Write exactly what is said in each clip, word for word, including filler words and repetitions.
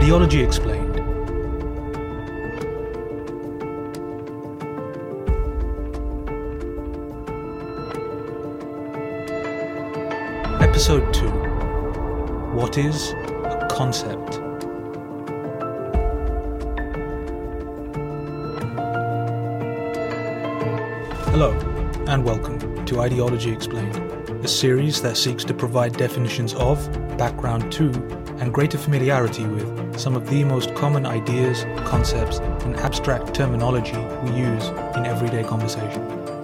Ideology Explained. Episode two. What is a concept? Hello, and welcome to Ideology Explained, a series that seeks to provide definitions of, background to, and greater familiarity with some of the most common ideas, concepts, and abstract terminology we use in everyday conversation.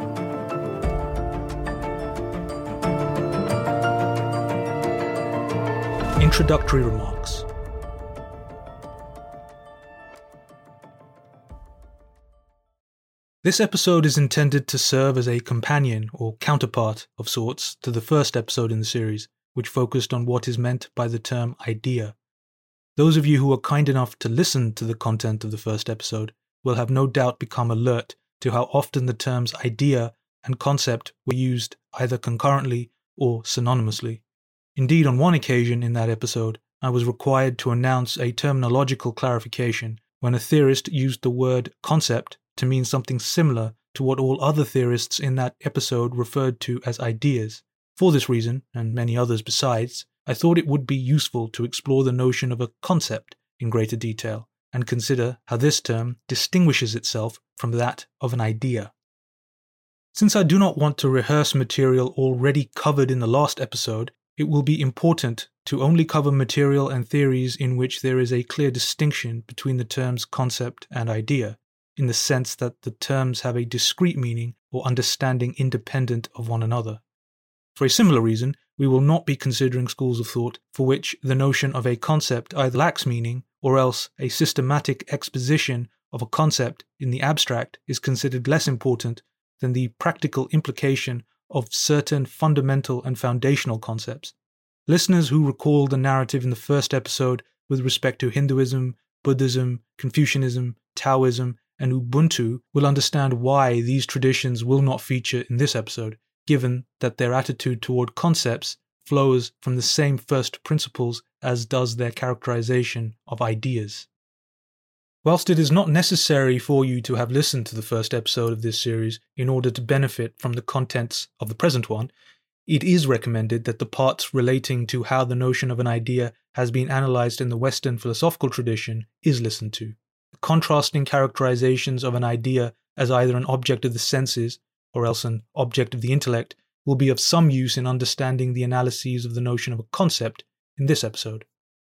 Introductory remarks. This episode is intended to serve as a companion or counterpart of sorts to the first episode in the series, which focused on what is meant by the term idea. Those of you who are kind enough to listen to the content of the first episode will have no doubt become alert to how often the terms idea and concept were used either concurrently or synonymously. Indeed, on one occasion in that episode, I was required to announce a terminological clarification when a theorist used the word concept to mean something similar to what all other theorists in that episode referred to as ideas. For this reason, and many others besides, I thought it would be useful to explore the notion of a concept in greater detail and consider how this term distinguishes itself from that of an idea. Since I do not want to rehearse material already covered in the last episode, it will be important to only cover material and theories in which there is a clear distinction between the terms concept and idea, in the sense that the terms have a discrete meaning or understanding independent of one another. For a similar reason, we will not be considering schools of thought for which the notion of a concept either lacks meaning or else a systematic exposition of a concept in the abstract is considered less important than the practical implication of certain fundamental and foundational concepts. Listeners who recall the narrative in the first episode with respect to Hinduism, Buddhism, Confucianism, Taoism, and Ubuntu will understand why these traditions will not feature in this episode, given that their attitude toward concepts flows from the same first principles as does their characterization of ideas. Whilst it is not necessary for you to have listened to the first episode of this series in order to benefit from the contents of the present one, it is recommended that the parts relating to how the notion of an idea has been analyzed in the Western philosophical tradition is listened to. The contrasting characterizations of an idea as either an object of the senses or else an object of the intellect will be of some use in understanding the analyses of the notion of a concept in this episode.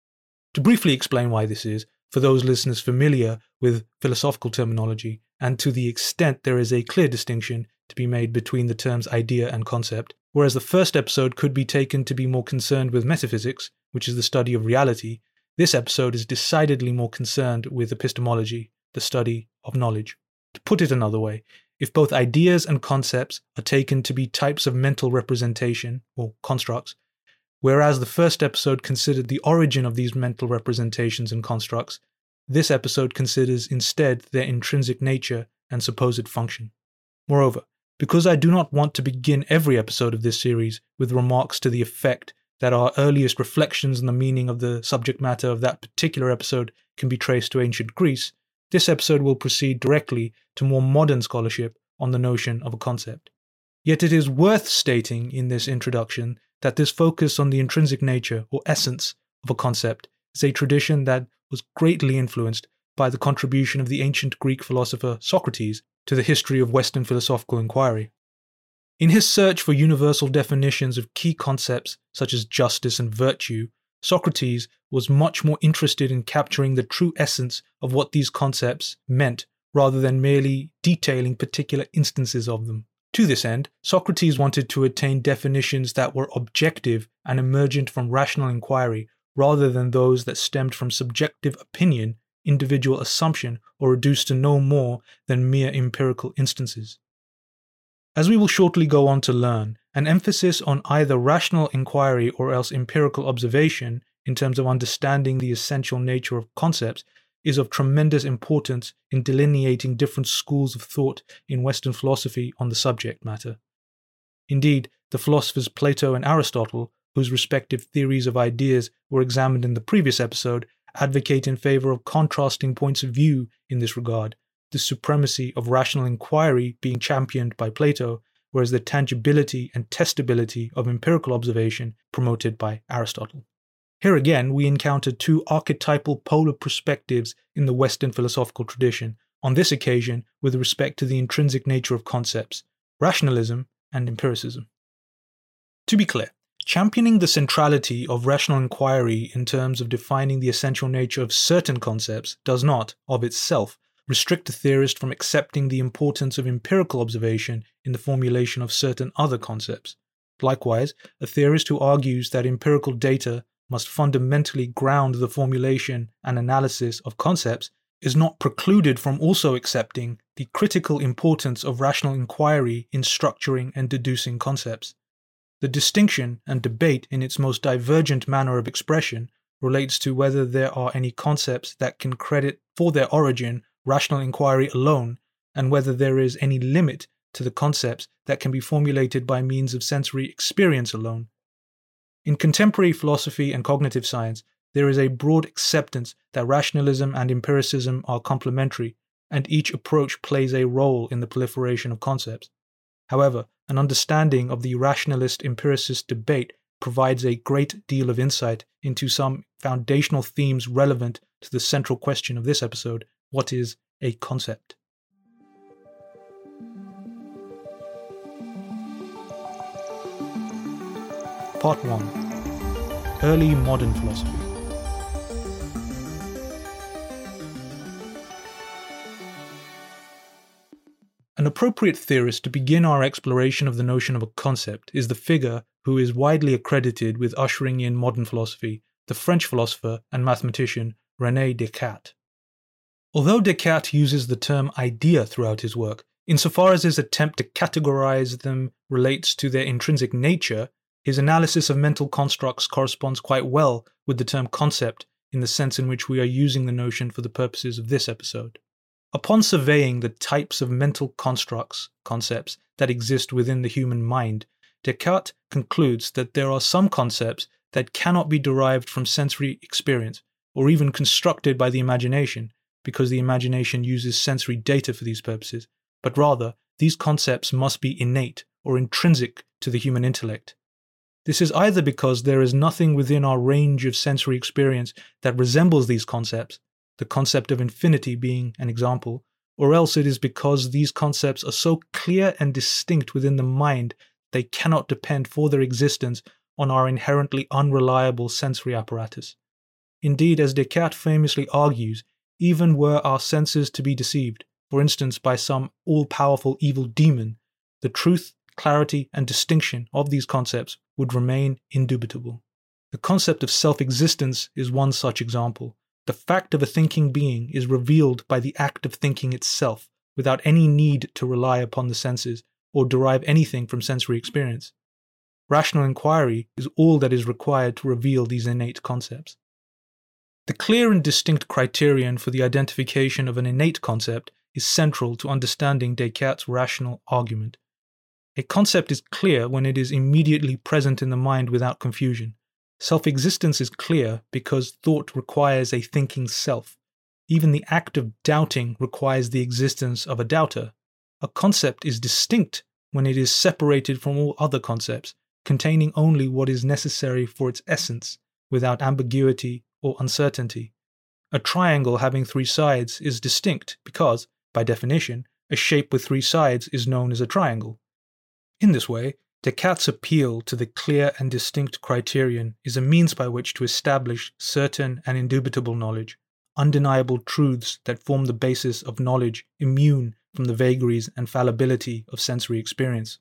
To briefly explain why this is, for those listeners familiar with philosophical terminology, and to the extent there is a clear distinction to be made between the terms idea and concept, whereas the first episode could be taken to be more concerned with metaphysics, which is the study of reality, this episode is decidedly more concerned with epistemology, the study of knowledge. To put it another way, if both ideas and concepts are taken to be types of mental representation, or constructs, whereas the first episode considered the origin of these mental representations and constructs, this episode considers instead their intrinsic nature and supposed function. Moreover, because I do not want to begin every episode of this series with remarks to the effect that our earliest reflections on the meaning of the subject matter of that particular episode can be traced to ancient Greece, this episode will proceed directly to more modern scholarship on the notion of a concept. Yet it is worth stating in this introduction that this focus on the intrinsic nature or essence of a concept is a tradition that was greatly influenced by the contribution of the ancient Greek philosopher Socrates to the history of Western philosophical inquiry. In his search for universal definitions of key concepts such as justice and virtue, Socrates was much more interested in capturing the true essence of what these concepts meant rather than merely detailing particular instances of them. To this end, Socrates wanted to attain definitions that were objective and emergent from rational inquiry rather than those that stemmed from subjective opinion, individual assumption, or reduced to no more than mere empirical instances. As we will shortly go on to learn, an emphasis on either rational inquiry or else empirical observation in terms of understanding the essential nature of concepts is of tremendous importance in delineating different schools of thought in Western philosophy on the subject matter. Indeed, the philosophers Plato and Aristotle, whose respective theories of ideas were examined in the previous episode, advocate in favor of contrasting points of view in this regard, the supremacy of rational inquiry being championed by Plato, whereas the tangibility and testability of empirical observation promoted by Aristotle. Here again, we encounter two archetypal polar perspectives in the Western philosophical tradition, on this occasion with respect to the intrinsic nature of concepts, rationalism and empiricism. To be clear, championing the centrality of rational inquiry in terms of defining the essential nature of certain concepts does not, of itself, restrict a theorist from accepting the importance of empirical observation in the formulation of certain other concepts. Likewise, a theorist who argues that empirical data must fundamentally ground the formulation and analysis of concepts is not precluded from also accepting the critical importance of rational inquiry in structuring and deducing concepts. The distinction and debate in its most divergent manner of expression relates to whether there are any concepts that can credit for their origin rational inquiry alone, and whether there is any limit to the concepts that can be formulated by means of sensory experience alone. In contemporary philosophy and cognitive science, there is a broad acceptance that rationalism and empiricism are complementary, and each approach plays a role in the proliferation of concepts. However, an understanding of the rationalist-empiricist debate provides a great deal of insight into some foundational themes relevant to the central question of this episode: what is a concept? Part one. Early Modern Philosophy. An appropriate theorist to begin our exploration of the notion of a concept is the figure who is widely accredited with ushering in modern philosophy, the French philosopher and mathematician René Descartes. Although Descartes uses the term idea throughout his work, insofar as his attempt to categorize them relates to their intrinsic nature, his analysis of mental constructs corresponds quite well with the term concept in the sense in which we are using the notion for the purposes of this episode. Upon surveying the types of mental constructs, concepts, that exist within the human mind, Descartes concludes that there are some concepts that cannot be derived from sensory experience, or even constructed by the imagination, because the imagination uses sensory data for these purposes, but rather these concepts must be innate or intrinsic to the human intellect. This is either because there is nothing within our range of sensory experience that resembles these concepts, the concept of infinity being an example, or else it is because these concepts are so clear and distinct within the mind they cannot depend for their existence on our inherently unreliable sensory apparatus. Indeed, as Descartes famously argues, even were our senses to be deceived, for instance by some all-powerful evil demon, the truth, clarity, and distinction of these concepts would remain indubitable. The concept of self-existence is one such example. The fact of a thinking being is revealed by the act of thinking itself, without any need to rely upon the senses or derive anything from sensory experience. Rational inquiry is all that is required to reveal these innate concepts. The clear and distinct criterion for the identification of an innate concept is central to understanding Descartes' rational argument. A concept is clear when it is immediately present in the mind without confusion. Self-existence is clear because thought requires a thinking self. Even the act of doubting requires the existence of a doubter. A concept is distinct when it is separated from all other concepts, containing only what is necessary for its essence, without ambiguity or uncertainty. A triangle having three sides is distinct because, by definition, a shape with three sides is known as a triangle. In this way, Descartes' appeal to the clear and distinct criterion is a means by which to establish certain and indubitable knowledge, undeniable truths that form the basis of knowledge immune from the vagaries and fallibility of sensory experience.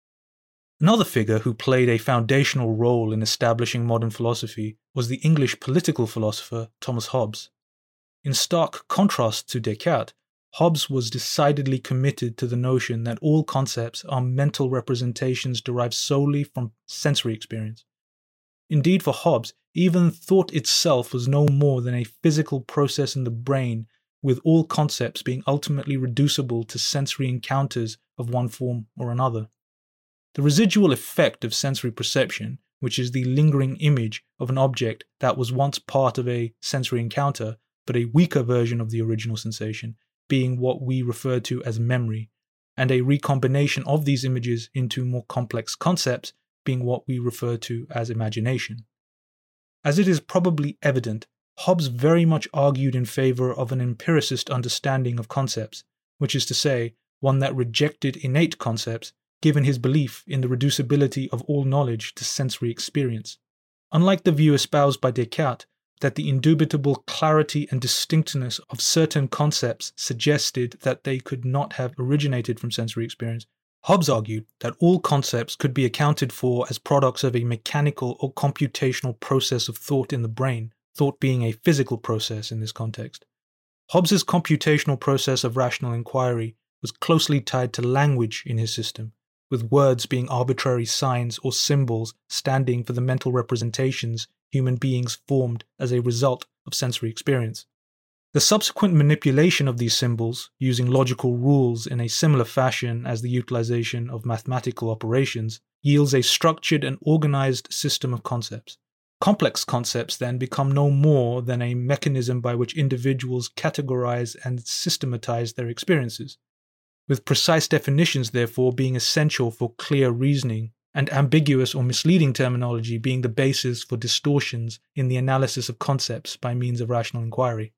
Another figure who played a foundational role in establishing modern philosophy was the English political philosopher Thomas Hobbes. In stark contrast to Descartes, Hobbes was decidedly committed to the notion that all concepts are mental representations derived solely from sensory experience. Indeed, for Hobbes, even thought itself was no more than a physical process in the brain, with all concepts being ultimately reducible to sensory encounters of one form or another. The residual effect of sensory perception, which is the lingering image of an object that was once part of a sensory encounter, but a weaker version of the original sensation, being what we refer to as memory, and a recombination of these images into more complex concepts, being what we refer to as imagination. As it is probably evident, Hobbes very much argued in favor of an empiricist understanding of concepts, which is to say, one that rejected innate concepts, given his belief in the reducibility of all knowledge to sensory experience. Unlike the view espoused by Descartes, that the indubitable clarity and distinctness of certain concepts suggested that they could not have originated from sensory experience, Hobbes argued that all concepts could be accounted for as products of a mechanical or computational process of thought in the brain, thought being a physical process in this context. Hobbes's computational process of rational inquiry was closely tied to language in his system, with words being arbitrary signs or symbols standing for the mental representations human beings formed as a result of sensory experience. The subsequent manipulation of these symbols, using logical rules in a similar fashion as the utilization of mathematical operations, yields a structured and organized system of concepts. Complex concepts then become no more than a mechanism by which individuals categorize and systematize their experiences, with precise definitions therefore being essential for clear reasoning, and ambiguous or misleading terminology being the basis for distortions in the analysis of concepts by means of rational inquiry.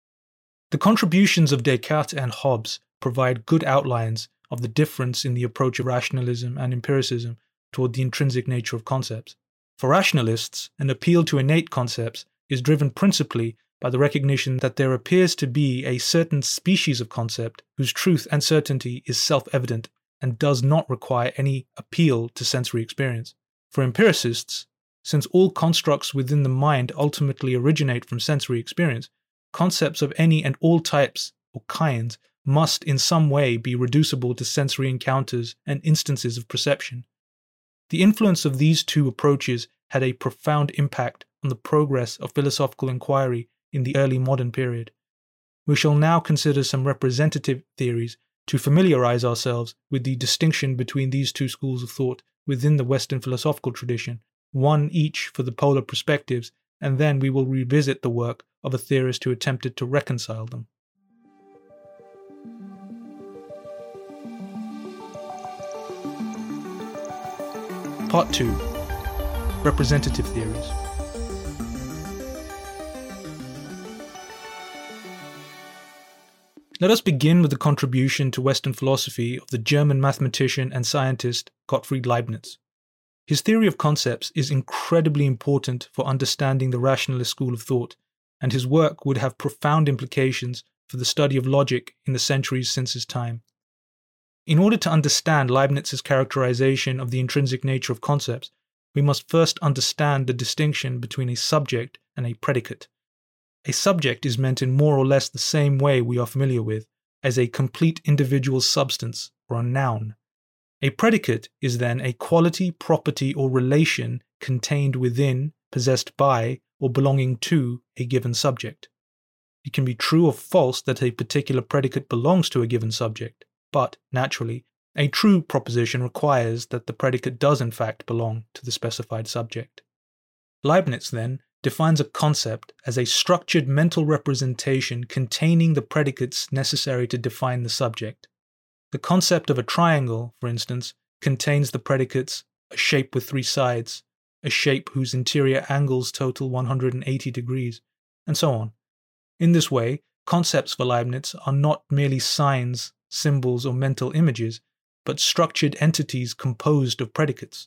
The contributions of Descartes and Hobbes provide good outlines of the difference in the approach of rationalism and empiricism toward the intrinsic nature of concepts. For rationalists, an appeal to innate concepts is driven principally by the recognition that there appears to be a certain species of concept whose truth and certainty is self-evident and does not require any appeal to sensory experience. For empiricists, since all constructs within the mind ultimately originate from sensory experience, concepts of any and all types or kinds must in some way be reducible to sensory encounters and instances of perception. The influence of these two approaches had a profound impact on the progress of philosophical inquiry in the early modern period. We shall now consider some representative theories to familiarize ourselves with the distinction between these two schools of thought within the Western philosophical tradition, one each for the polar perspectives, and then we will revisit the work of a theorist who attempted to reconcile them. Part two. Representative theories. Let us begin with the contribution to Western philosophy of the German mathematician and scientist Gottfried Leibniz. His theory of concepts is incredibly important for understanding the rationalist school of thought, and his work would have profound implications for the study of logic in the centuries since his time. In order to understand Leibniz's characterization of the intrinsic nature of concepts, we must first understand the distinction between a subject and a predicate. A subject is meant in more or less the same way we are familiar with, as a complete individual substance or a noun. A predicate is then a quality, property, or relation contained within, possessed by, or belonging to a given subject. It can be true or false that a particular predicate belongs to a given subject, but, naturally, a true proposition requires that the predicate does in fact belong to the specified subject. Leibniz, then, defines a concept as a structured mental representation containing the predicates necessary to define the subject. The concept of a triangle, for instance, contains the predicates a shape with three sides, a shape whose interior angles total one hundred eighty degrees, and so on. In this way, concepts for Leibniz are not merely signs, symbols, or mental images, but structured entities composed of predicates.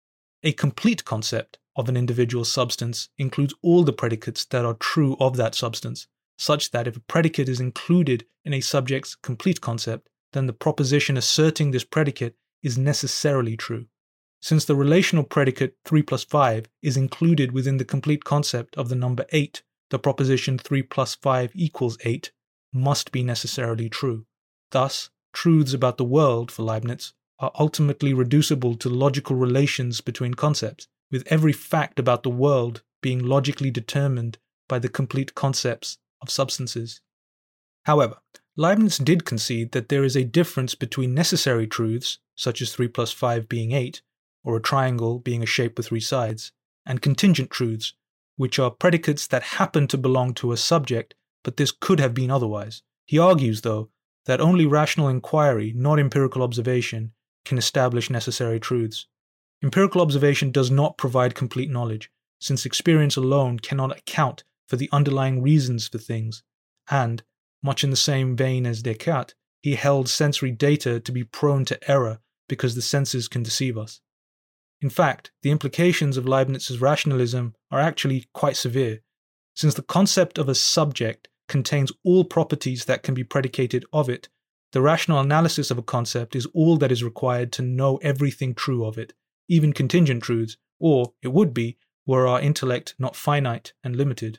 A complete concept of an individual substance includes all the predicates that are true of that substance, such that if a predicate is included in a subject's complete concept, then the proposition asserting this predicate is necessarily true. Since the relational predicate three plus five is included within the complete concept of the number eight, the proposition three plus five equals eight must be necessarily true. Thus, truths about the world, for Leibniz, are ultimately reducible to logical relations between concepts, with every fact about the world being logically determined by the complete concepts of substances. However, Leibniz did concede that there is a difference between necessary truths, such as three plus five being eight, or a triangle being a shape with three sides, and contingent truths, which are predicates that happen to belong to a subject, but this could have been otherwise. He argues, though, that only rational inquiry, not empirical observation, can establish necessary truths. Empirical observation does not provide complete knowledge, since experience alone cannot account for the underlying reasons for things, and, much in the same vein as Descartes, he held sensory data to be prone to error because the senses can deceive us. In fact, the implications of Leibniz's rationalism are actually quite severe, since the concept of a subject contains all properties that can be predicated of it. The rational analysis of a concept is all that is required to know everything true of it, even contingent truths, or, it would be, were our intellect not finite and limited.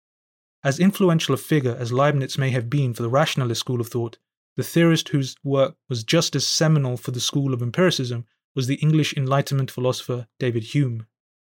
As influential a figure as Leibniz may have been for the rationalist school of thought, the theorist whose work was just as seminal for the school of empiricism was the English Enlightenment philosopher David Hume.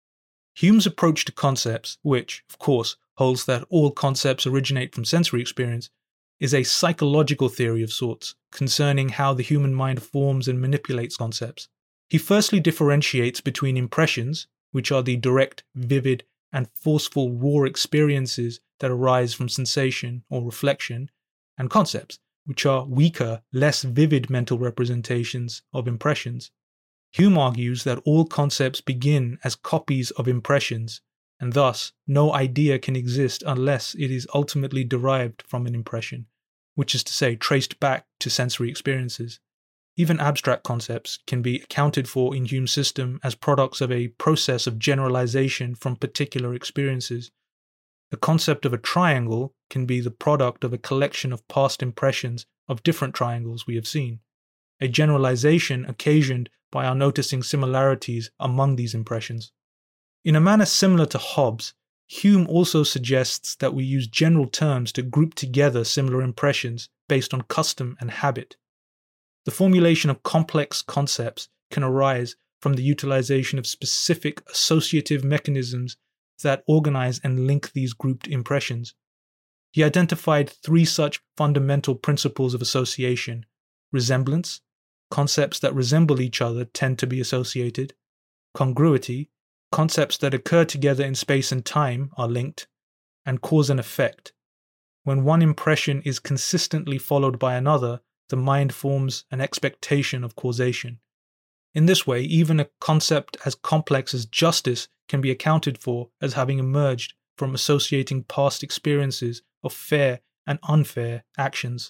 Hume's approach to concepts, which, of course, holds that all concepts originate from sensory experience, is a psychological theory of sorts concerning how the human mind forms and manipulates concepts. He firstly differentiates between impressions, which are the direct, vivid, and forceful raw experiences that arise from sensation or reflection, and concepts, which are weaker, less vivid mental representations of impressions. Hume argues that all concepts begin as copies of impressions, and thus no idea can exist unless it is ultimately derived from an impression, which is to say traced back to sensory experiences. Even abstract concepts can be accounted for in Hume's system as products of a process of generalization from particular experiences. The concept of a triangle can be the product of a collection of past impressions of different triangles we have seen, a generalization occasioned by our noticing similarities among these impressions. In a manner similar to Hobbes, Hume also suggests that we use general terms to group together similar impressions based on custom and habit. The formulation of complex concepts can arise from the utilization of specific associative mechanisms that organize and link these grouped impressions. He identified three such fundamental principles of association: resemblance, concepts that resemble each other tend to be associated; congruity, concepts that occur together in space and time are linked; and cause and effect. When one impression is consistently followed by another, the mind forms an expectation of causation. In this way, even a concept as complex as justice can be accounted for as having emerged from associating past experiences of fair and unfair actions.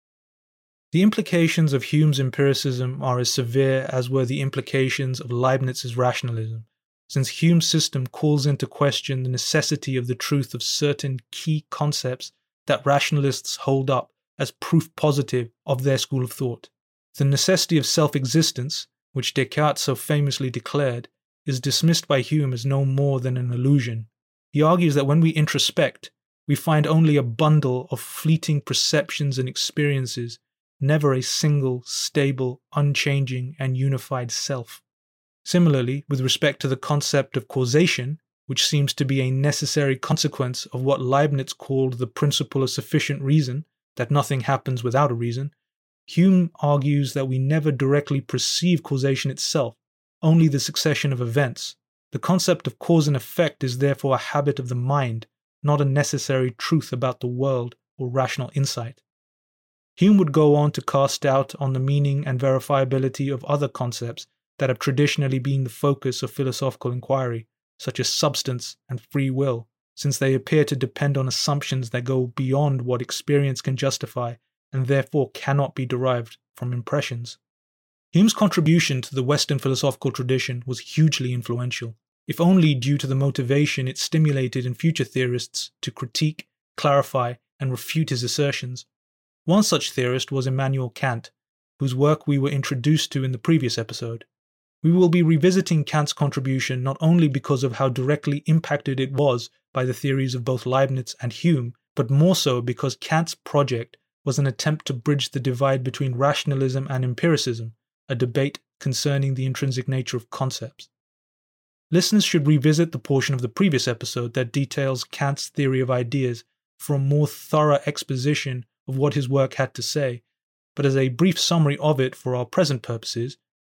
The implications of Hume's empiricism are as severe as were the implications of Leibniz's rationalism, since Hume's system calls into question the necessity of the truth of certain key concepts that rationalists hold up as proof positive of their school of thought. The necessity of self-existence, which Descartes so famously declared, is dismissed by Hume as no more than an illusion. He argues that when we introspect, we find only a bundle of fleeting perceptions and experiences, never a single, stable, unchanging, and unified self. Similarly, with respect to the concept of causation, which seems to be a necessary consequence of what Leibniz called the principle of sufficient reason, that nothing happens without a reason, Hume argues that we never directly perceive causation itself, only the succession of events. The concept of cause and effect is therefore a habit of the mind, not a necessary truth about the world or rational insight. Hume would go on to cast doubt on the meaning and verifiability of other concepts that have traditionally been the focus of philosophical inquiry, such as substance and free will, since they appear to depend on assumptions that go beyond what experience can justify and therefore cannot be derived from impressions. Hume's contribution to the Western philosophical tradition was hugely influential, if only due to the motivation it stimulated in future theorists to critique, clarify, and refute his assertions. One such theorist was Immanuel Kant, whose work we were introduced to in the previous episode. We will be revisiting Kant's contribution not only because of how directly impacted it was by the theories of both Leibniz and Hume, but more so because Kant's project was an attempt to bridge the divide between rationalism and empiricism, a debate concerning the intrinsic nature of concepts. Listeners should revisit the portion of the previous episode that details Kant's theory of ideas for a more thorough exposition of what his work had to say, but as a brief summary of it for our present purposes,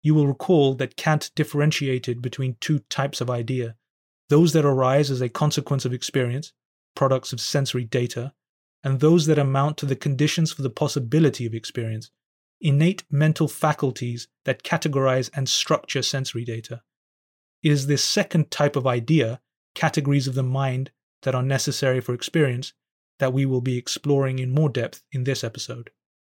you will recall that Kant differentiated between two types of idea: those that arise as a consequence of experience, products of sensory data, and those that amount to the conditions for the possibility of experience, innate mental faculties that categorize and structure sensory data. It is this second type of idea, categories of the mind that are necessary for experience, that we will be exploring in more depth in this episode.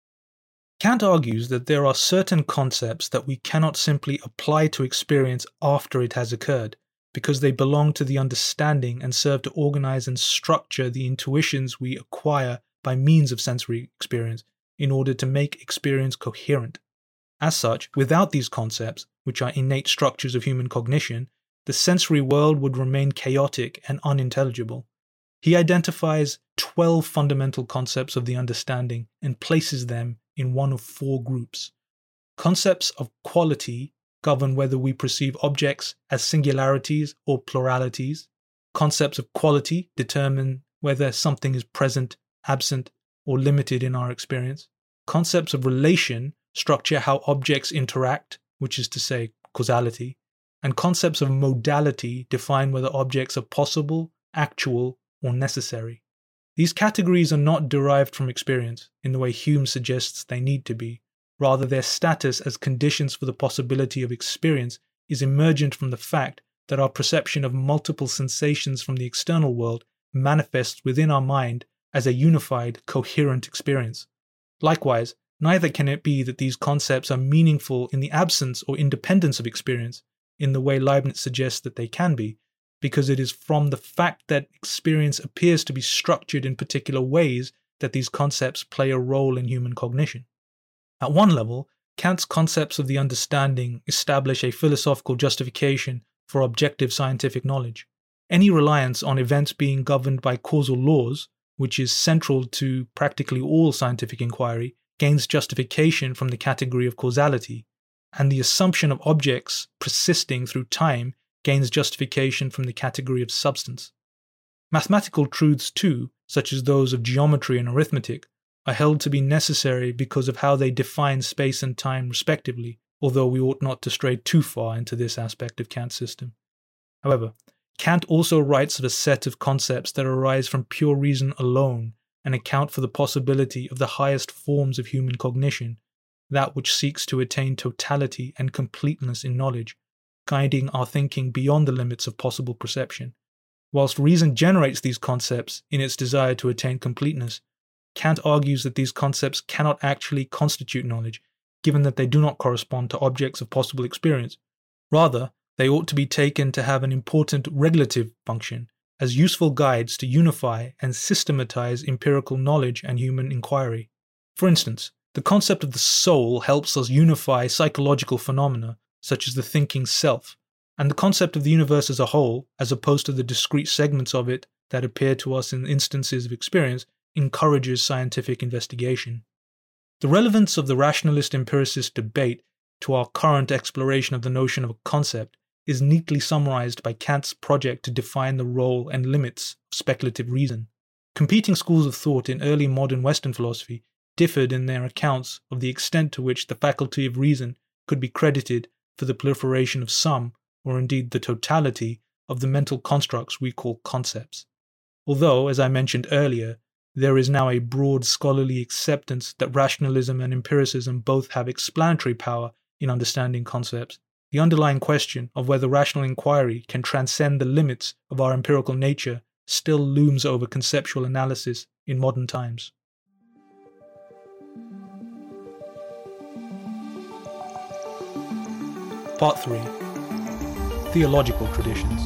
Kant argues that there are certain concepts that we cannot simply apply to experience after it has occurred, because they belong to the understanding and serve to organize and structure the intuitions we acquire by means of sensory experience in order to make experience coherent. As such, without these concepts, which are innate structures of human cognition, the sensory world would remain chaotic and unintelligible. He identifies twelve fundamental concepts of the understanding and places them in one of four groups. Concepts of quality govern whether we perceive objects as singularities or pluralities. Concepts of quality determine whether something is present, absent, or limited in our experience. Concepts of relation structure how objects interact, which is to say, causality. And concepts of modality define whether objects are possible, actual, or necessary. These categories are not derived from experience, in the way Hume suggests they need to be. Rather, their status as conditions for the possibility of experience is emergent from the fact that our perception of multiple sensations from the external world manifests within our mind as a unified, coherent experience. Likewise, neither can it be that these concepts are meaningful in the absence or independence of experience, in the way Leibniz suggests that they can be, because it is from the fact that experience appears to be structured in particular ways that these concepts play a role in human cognition. At one level, Kant's concepts of the understanding establish a philosophical justification for objective scientific knowledge. Any reliance on events being governed by causal laws, which is central to practically all scientific inquiry, gains justification from the category of causality, and the assumption of objects persisting through time gains justification from the category of substance. Mathematical truths too, such as those of geometry and arithmetic, are held to be necessary because of how they define space and time respectively, although we ought not to stray too far into this aspect of Kant's system. However, Kant also writes of a set of concepts that arise from pure reason alone and account for the possibility of the highest forms of human cognition, that which seeks to attain totality and completeness in knowledge, guiding our thinking beyond the limits of possible perception. Whilst reason generates these concepts in its desire to attain completeness, Kant argues that these concepts cannot actually constitute knowledge, given that they do not correspond to objects of possible experience. Rather, they ought to be taken to have an important regulative function, as useful guides to unify and systematize empirical knowledge and human inquiry. For instance, the concept of the soul helps us unify psychological phenomena, such as the thinking self, and the concept of the universe as a whole, as opposed to the discrete segments of it that appear to us in instances of experience, encourages scientific investigation. The relevance of the rationalist-empiricist debate to our current exploration of the notion of a concept is neatly summarized by Kant's project to define the role and limits of speculative reason. Competing schools of thought in early modern Western philosophy differed in their accounts of the extent to which the faculty of reason could be credited for the proliferation of some, or indeed the totality, of the mental constructs we call concepts. Although, as I mentioned earlier, there is now a broad scholarly acceptance that rationalism and empiricism both have explanatory power in understanding concepts, the underlying question of whether rational inquiry can transcend the limits of our empirical nature still looms over conceptual analysis in modern times. Part three. Theological Traditions.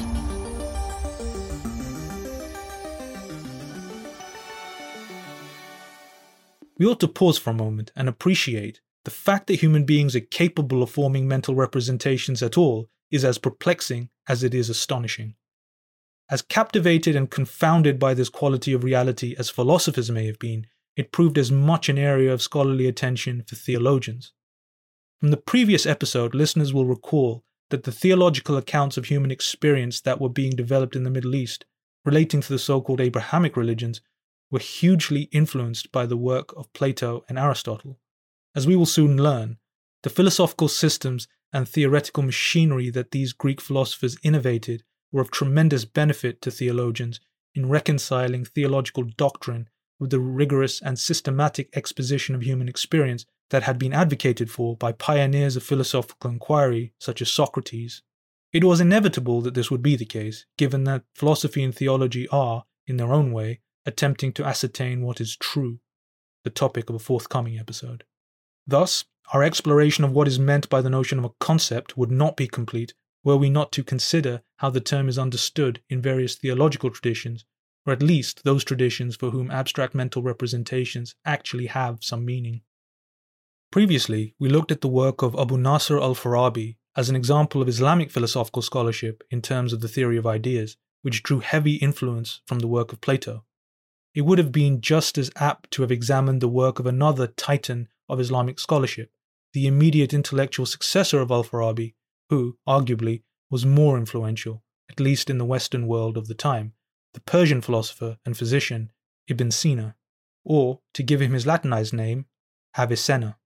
We ought to pause for a moment and appreciate the fact that human beings are capable of forming mental representations at all is as perplexing as it is astonishing. As captivated and confounded by this quality of reality as philosophers may have been, it proved as much an area of scholarly attention for theologians. From the previous episode, listeners will recall that the theological accounts of human experience that were being developed in the Middle East, relating to the so-called Abrahamic religions, were hugely influenced by the work of Plato and Aristotle. As we will soon learn, the philosophical systems and theoretical machinery that these Greek philosophers innovated were of tremendous benefit to theologians in reconciling theological doctrine with the rigorous and systematic exposition of human experience that had been advocated for by pioneers of philosophical inquiry such as Socrates. It was inevitable that this would be the case, given that philosophy and theology are, in their own way, attempting to ascertain what is true, the topic of a forthcoming episode. Thus, our exploration of what is meant by the notion of a concept would not be complete were we not to consider how the term is understood in various theological traditions, or at least those traditions for whom abstract mental representations actually have some meaning. Previously, we looked at the work of Abu Nasr al-Farabi as an example of Islamic philosophical scholarship in terms of the theory of ideas, which drew heavy influence from the work of Plato. It would have been just as apt to have examined the work of another titan of Islamic scholarship, the immediate intellectual successor of al-Farabi, who, arguably, was more influential, at least in the Western world of the time, the Persian philosopher and physician Ibn Sina, or, to give him his Latinized name, Avicenna.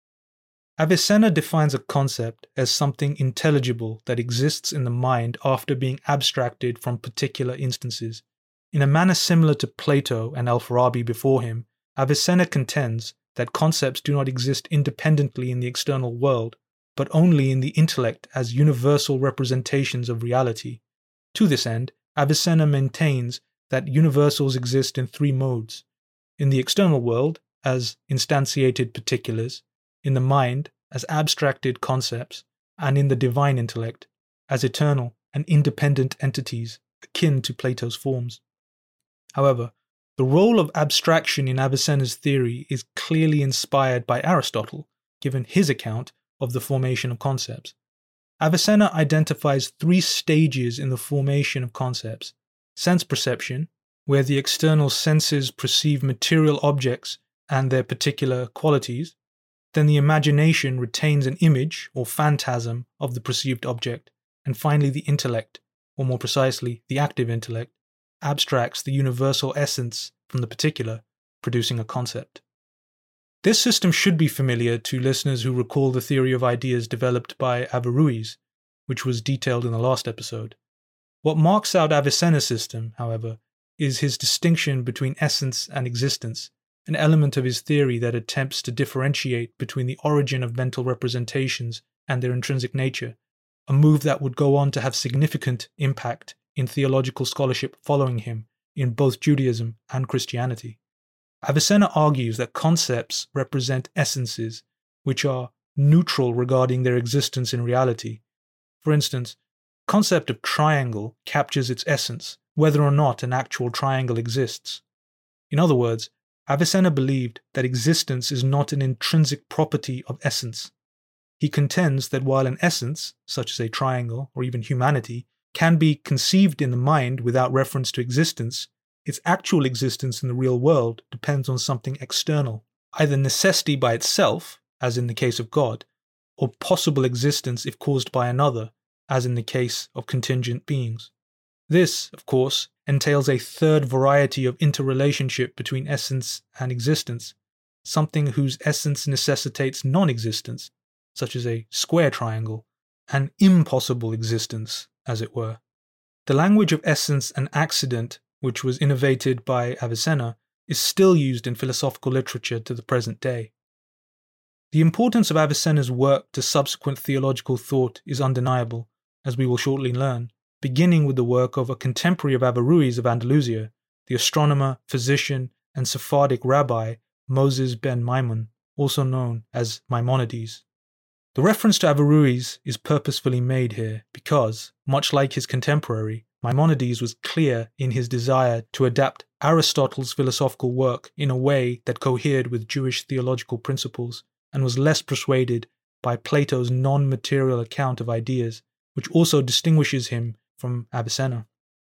Avicenna defines a concept as something intelligible that exists in the mind after being abstracted from particular instances. In a manner similar to Plato and al-Farabi before him, Avicenna contends that concepts do not exist independently in the external world, but only in the intellect as universal representations of reality. To this end, Avicenna maintains that universals exist in three modes: in the external world, as instantiated particulars, in the mind, as abstracted concepts, and in the divine intellect, as eternal and independent entities, akin to Plato's forms. However, the role of abstraction in Avicenna's theory is clearly inspired by Aristotle, given his account of the formation of concepts. Avicenna identifies three stages in the formation of concepts: sense perception, where the external senses perceive material objects and their particular qualities; then the imagination retains an image or phantasm of the perceived object; and finally the intellect, or more precisely the active intellect, abstracts the universal essence from the particular, producing a concept. This system should be familiar to listeners who recall the theory of ideas developed by Averroes, which was detailed in the last episode. What marks out Avicenna's system, however, is his distinction between essence and existence, an element of his theory that attempts to differentiate between the origin of mental representations and their intrinsic nature, a move that would go on to have significant impact in theological scholarship following him in both Judaism and Christianity. Avicenna argues that concepts represent essences which are neutral regarding their existence in reality. For instance, the concept of triangle captures its essence, whether or not an actual triangle exists. In other words, Avicenna believed that existence is not an intrinsic property of essence. He contends that while an essence, such as a triangle or even humanity, can be conceived in the mind without reference to existence, its actual existence in the real world depends on something external, either necessity by itself, as in the case of God, or possible existence if caused by another, as in the case of contingent beings. This, of course, entails a third variety of interrelationship between essence and existence, something whose essence necessitates non-existence, such as a square triangle, an impossible existence, as it were. The language of essence and accident, which was innovated by Avicenna, is still used in philosophical literature to the present day. The importance of Avicenna's work to subsequent theological thought is undeniable, as we will shortly learn, beginning with the work of a contemporary of Averroes of Andalusia, the astronomer, physician, and Sephardic rabbi Moses ben Maimon, also known as Maimonides. The reference to Averroes is purposefully made here because, much like his contemporary, Maimonides was clear in his desire to adapt Aristotle's philosophical work in a way that cohered with Jewish theological principles, and was less persuaded by Plato's non-material account of ideas, which also distinguishes him from Avicenna.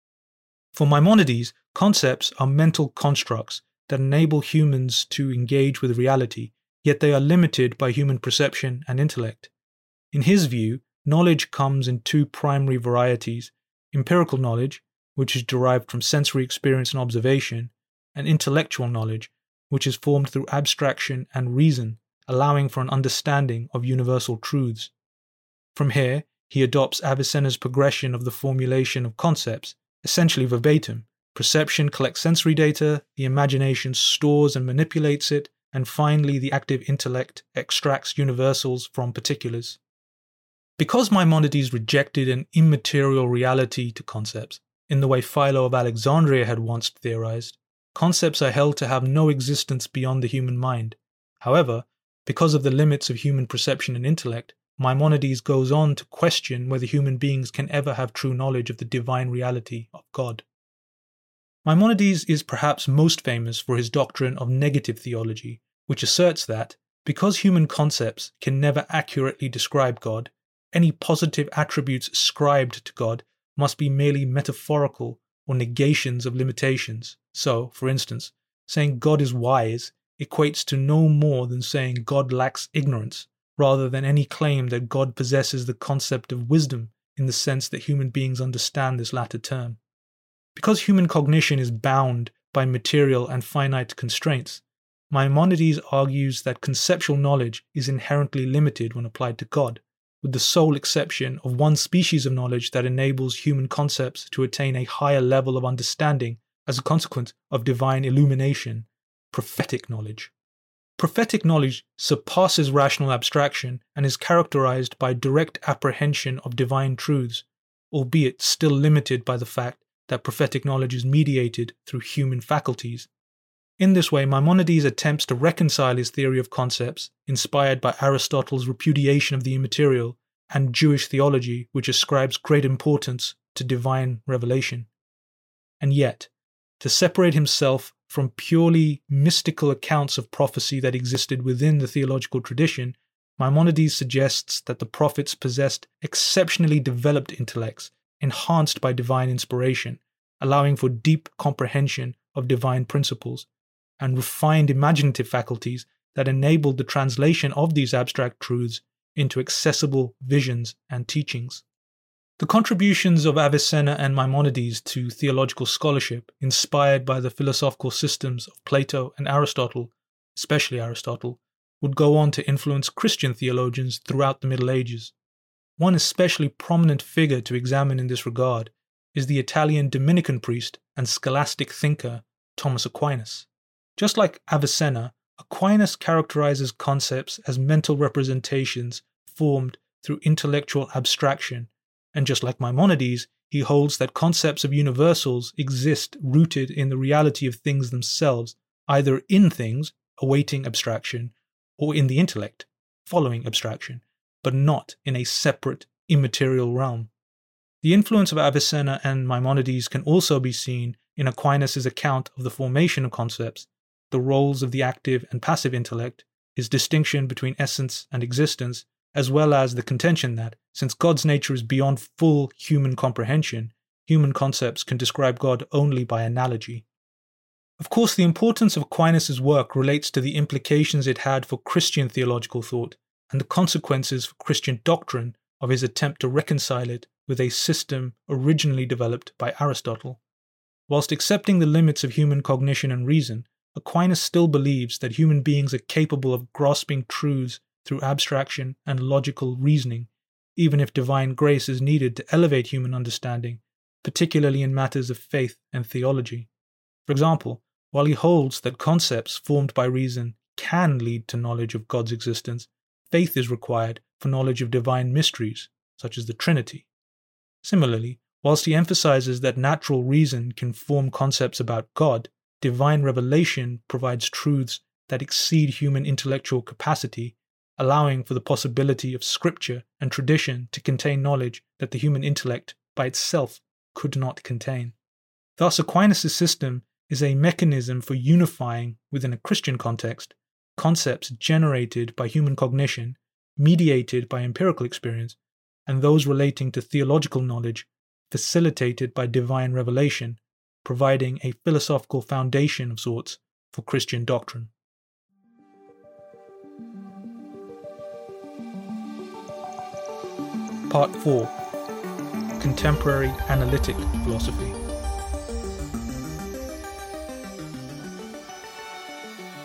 For Maimonides, concepts are mental constructs that enable humans to engage with reality, yet they are limited by human perception and intellect. In his view, knowledge comes in two primary varieties: empirical knowledge, which is derived from sensory experience and observation, and intellectual knowledge, which is formed through abstraction and reason, allowing for an understanding of universal truths. From here, he adopts Avicenna's progression of the formulation of concepts, essentially verbatim. Perception collects sensory data, the imagination stores and manipulates it, and finally the active intellect extracts universals from particulars. Because Maimonides rejected an immaterial reality to concepts, in the way Philo of Alexandria had once theorized, concepts are held to have no existence beyond the human mind. However, because of the limits of human perception and intellect, Maimonides goes on to question whether human beings can ever have true knowledge of the divine reality of God. Maimonides is perhaps most famous for his doctrine of negative theology, which asserts that, because human concepts can never accurately describe God, any positive attributes ascribed to God must be merely metaphorical or negations of limitations. So, for instance, saying God is wise equates to no more than saying God lacks ignorance, rather than any claim that God possesses the concept of wisdom in the sense that human beings understand this latter term. Because human cognition is bound by material and finite constraints, Maimonides argues that conceptual knowledge is inherently limited when applied to God, with the sole exception of one species of knowledge that enables human concepts to attain a higher level of understanding as a consequence of divine illumination, prophetic knowledge. Prophetic knowledge surpasses rational abstraction and is characterized by direct apprehension of divine truths, albeit still limited by the fact that prophetic knowledge is mediated through human faculties. In this way, Maimonides attempts to reconcile his theory of concepts, inspired by Aristotle's repudiation of the immaterial, and Jewish theology, which ascribes great importance to divine revelation. And yet, to separate himself from purely mystical accounts of prophecy that existed within the theological tradition, Maimonides suggests that the prophets possessed exceptionally developed intellects, enhanced by divine inspiration, allowing for deep comprehension of divine principles, and refined imaginative faculties that enabled the translation of these abstract truths into accessible visions and teachings. The contributions of Avicenna and Maimonides to theological scholarship, inspired by the philosophical systems of Plato and Aristotle, especially Aristotle, would go on to influence Christian theologians throughout the Middle Ages. One especially prominent figure to examine in this regard is the Italian Dominican priest and scholastic thinker Thomas Aquinas. Just like Avicenna, Aquinas characterizes concepts as mental representations formed through intellectual abstraction, and just like Maimonides, he holds that concepts of universals exist rooted in the reality of things themselves, either in things, awaiting abstraction, or in the intellect, following abstraction, but not in a separate, immaterial realm. The influence of Avicenna and Maimonides can also be seen in Aquinas' account of the formation of concepts, the roles of the active and passive intellect, his distinction between essence and existence, as well as the contention that, since God's nature is beyond full human comprehension, human concepts can describe God only by analogy. Of course, the importance of Aquinas' work relates to the implications it had for Christian theological thought and the consequences for Christian doctrine of his attempt to reconcile it with a system originally developed by Aristotle. Whilst accepting the limits of human cognition and reason, Aquinas still believes that human beings are capable of grasping truths through abstraction and logical reasoning, even if divine grace is needed to elevate human understanding, particularly in matters of faith and theology. For example, while he holds that concepts formed by reason can lead to knowledge of God's existence, faith is required for knowledge of divine mysteries, such as the Trinity. Similarly, whilst he emphasizes that natural reason can form concepts about God, divine revelation provides truths that exceed human intellectual capacity, allowing for the possibility of scripture and tradition to contain knowledge that the human intellect by itself could not contain. Thus, Aquinas' system is a mechanism for unifying, within a Christian context, concepts generated by human cognition, mediated by empirical experience, and those relating to theological knowledge, facilitated by divine revelation, providing a philosophical foundation of sorts for Christian doctrine. Part four. Contemporary Analytic Philosophy.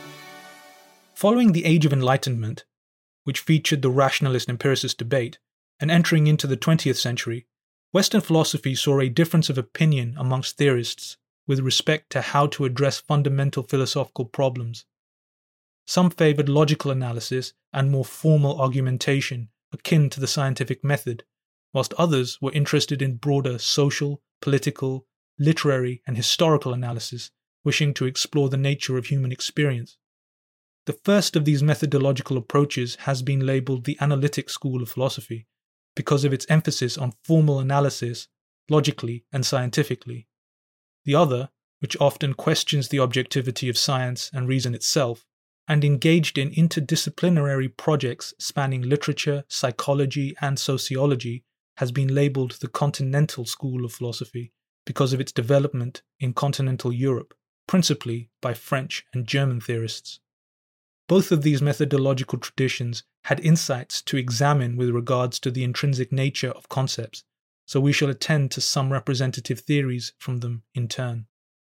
Following the Age of Enlightenment, which featured the rationalist-empiricist debate, and entering into the twentieth century, Western philosophy saw a difference of opinion amongst theorists with respect to how to address fundamental philosophical problems. Some favored logical analysis and more formal argumentation akin to the scientific method, whilst others were interested in broader social, political, literary, and historical analysis, wishing to explore the nature of human experience. The first of these methodological approaches has been labelled the analytic school of philosophy because of its emphasis on formal analysis, logically and scientifically. The other, which often questions the objectivity of science and reason itself, and engaged in interdisciplinary projects spanning literature, psychology, and sociology, has been labelled the continental school of philosophy because of its development in continental Europe, principally by French and German theorists. Both of these methodological traditions had insights to examine with regards to the intrinsic nature of concepts, so we shall attend to some representative theories from them in turn.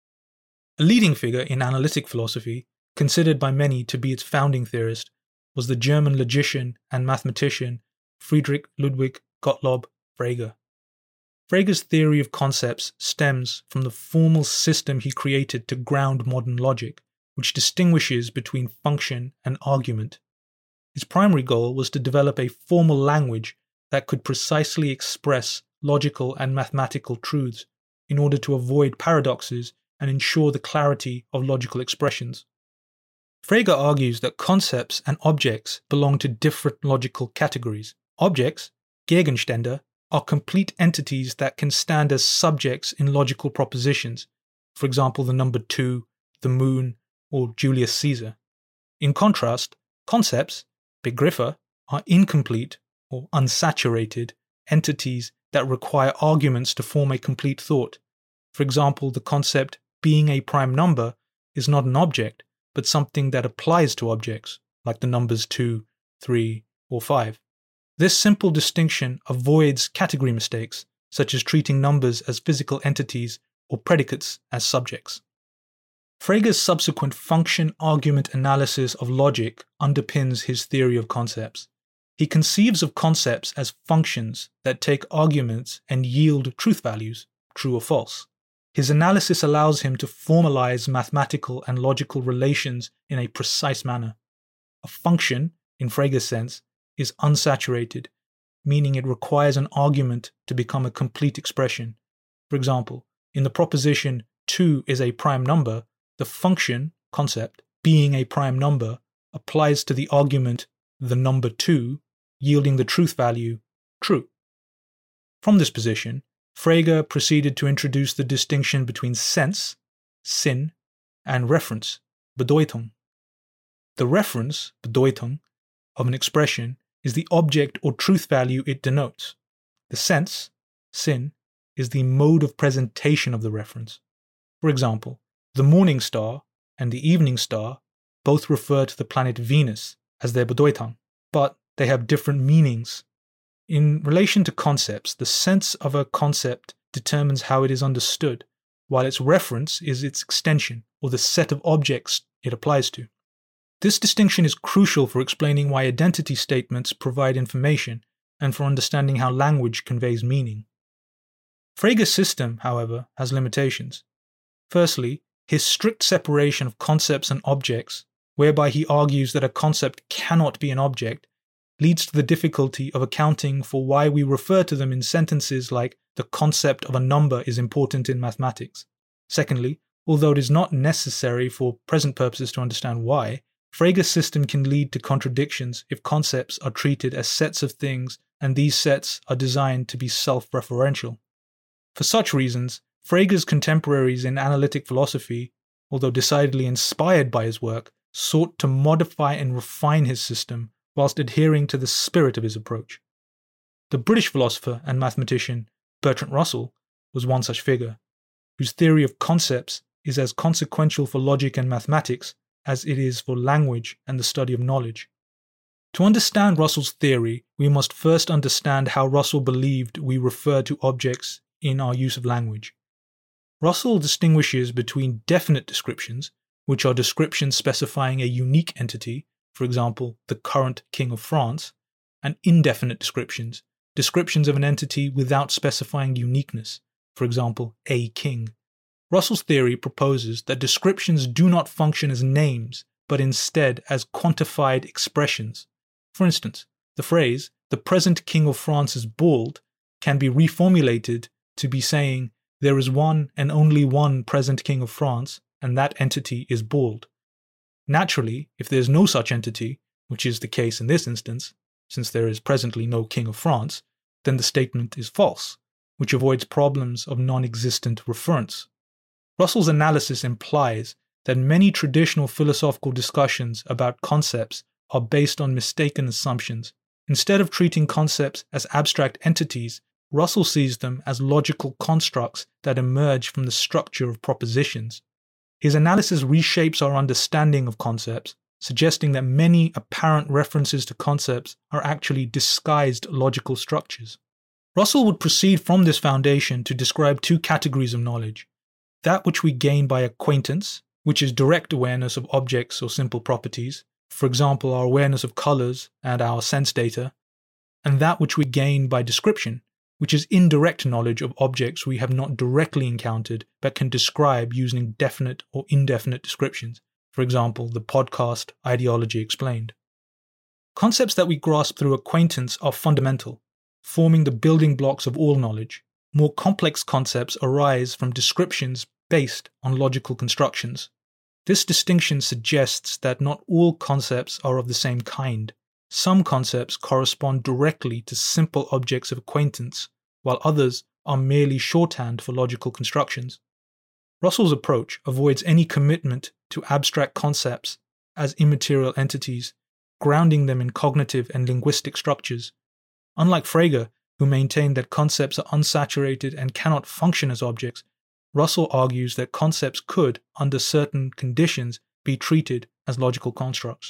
A leading figure in analytic philosophy, considered by many to be its founding theorist, was the German logician and mathematician Friedrich Ludwig Gottlob Frege. Frege's theory of concepts stems from the formal system he created to ground modern logic, which distinguishes between function and argument. His primary goal was to develop a formal language that could precisely express logical and mathematical truths in order to avoid paradoxes and ensure the clarity of logical expressions. Frege argues that concepts and objects belong to different logical categories. Objects, Gegenstände, are complete entities that can stand as subjects in logical propositions, for example the number two, the moon, or Julius Caesar. In contrast, concepts, Begriffe, are incomplete or unsaturated entities that require arguments to form a complete thought. For example, the concept being a prime number is not an object, but something that applies to objects, like the numbers two, three, or five. This simple distinction avoids category mistakes, such as treating numbers as physical entities or predicates as subjects. Frege's subsequent function-argument analysis of logic underpins his theory of concepts. He conceives of concepts as functions that take arguments and yield truth values, true or false. His analysis allows him to formalize mathematical and logical relations in a precise manner. A function, in Frege's sense, is unsaturated, meaning it requires an argument to become a complete expression. For example, in the proposition two is a prime number, the function, concept, being a prime number, applies to the argument the number two, yielding the truth value true. From this position, Frege proceeded to introduce the distinction between sense, Sinn, and reference, Bedeutung. The reference, Bedeutung, of an expression is the object or truth value it denotes. The sense, Sinn, is the mode of presentation of the reference. For example, the morning star and the evening star both refer to the planet Venus as their Bedeutung, but they have different meanings. In relation to concepts, the sense of a concept determines how it is understood, while its reference is its extension, or the set of objects it applies to. This distinction is crucial for explaining why identity statements provide information and for understanding how language conveys meaning. Frege's system, however, has limitations. Firstly, his strict separation of concepts and objects, whereby he argues that a concept cannot be an object, leads to the difficulty of accounting for why we refer to them in sentences like the concept of a number is important in mathematics. Secondly, although it is not necessary for present purposes to understand why, Frege's system can lead to contradictions if concepts are treated as sets of things and these sets are designed to be self-referential. For such reasons, Frege's contemporaries in analytic philosophy, although decidedly inspired by his work, sought to modify and refine his system whilst adhering to the spirit of his approach. The British philosopher and mathematician Bertrand Russell was one such figure, whose theory of concepts is as consequential for logic and mathematics as it is for language and the study of knowledge. To understand Russell's theory, we must first understand how Russell believed we refer to objects in our use of language. Russell distinguishes between definite descriptions, which are descriptions specifying a unique entity, for example, the current King of France, and indefinite descriptions, descriptions of an entity without specifying uniqueness, for example, a king. Russell's theory proposes that descriptions do not function as names, but instead as quantified expressions. For instance, the phrase, "the present King of France is bald," can be reformulated to be saying, "there is one and only one present King of France, and that entity is bald." Naturally, if there is no such entity, which is the case in this instance, since there is presently no King of France, then the statement is false, which avoids problems of non-existent reference. Russell's analysis implies that many traditional philosophical discussions about concepts are based on mistaken assumptions. Instead of treating concepts as abstract entities, Russell sees them as logical constructs that emerge from the structure of propositions. His analysis reshapes our understanding of concepts, suggesting that many apparent references to concepts are actually disguised logical structures. Russell would proceed from this foundation to describe two categories of knowledge: that which we gain by acquaintance, which is direct awareness of objects or simple properties, for example our awareness of colors and our sense data, and that which we gain by description, which is indirect knowledge of objects we have not directly encountered but can describe using definite or indefinite descriptions, for example the podcast Ideology Explained. Concepts that we grasp through acquaintance are fundamental, forming the building blocks of all knowledge. More complex concepts arise from descriptions based on logical constructions. This distinction suggests that not all concepts are of the same kind. Some concepts correspond directly to simple objects of acquaintance, while others are merely shorthand for logical constructions. Russell's approach avoids any commitment to abstract concepts as immaterial entities, grounding them in cognitive and linguistic structures. Unlike Frege, who maintained that concepts are unsaturated and cannot function as objects, Russell argues that concepts could, under certain conditions, be treated as logical constructs.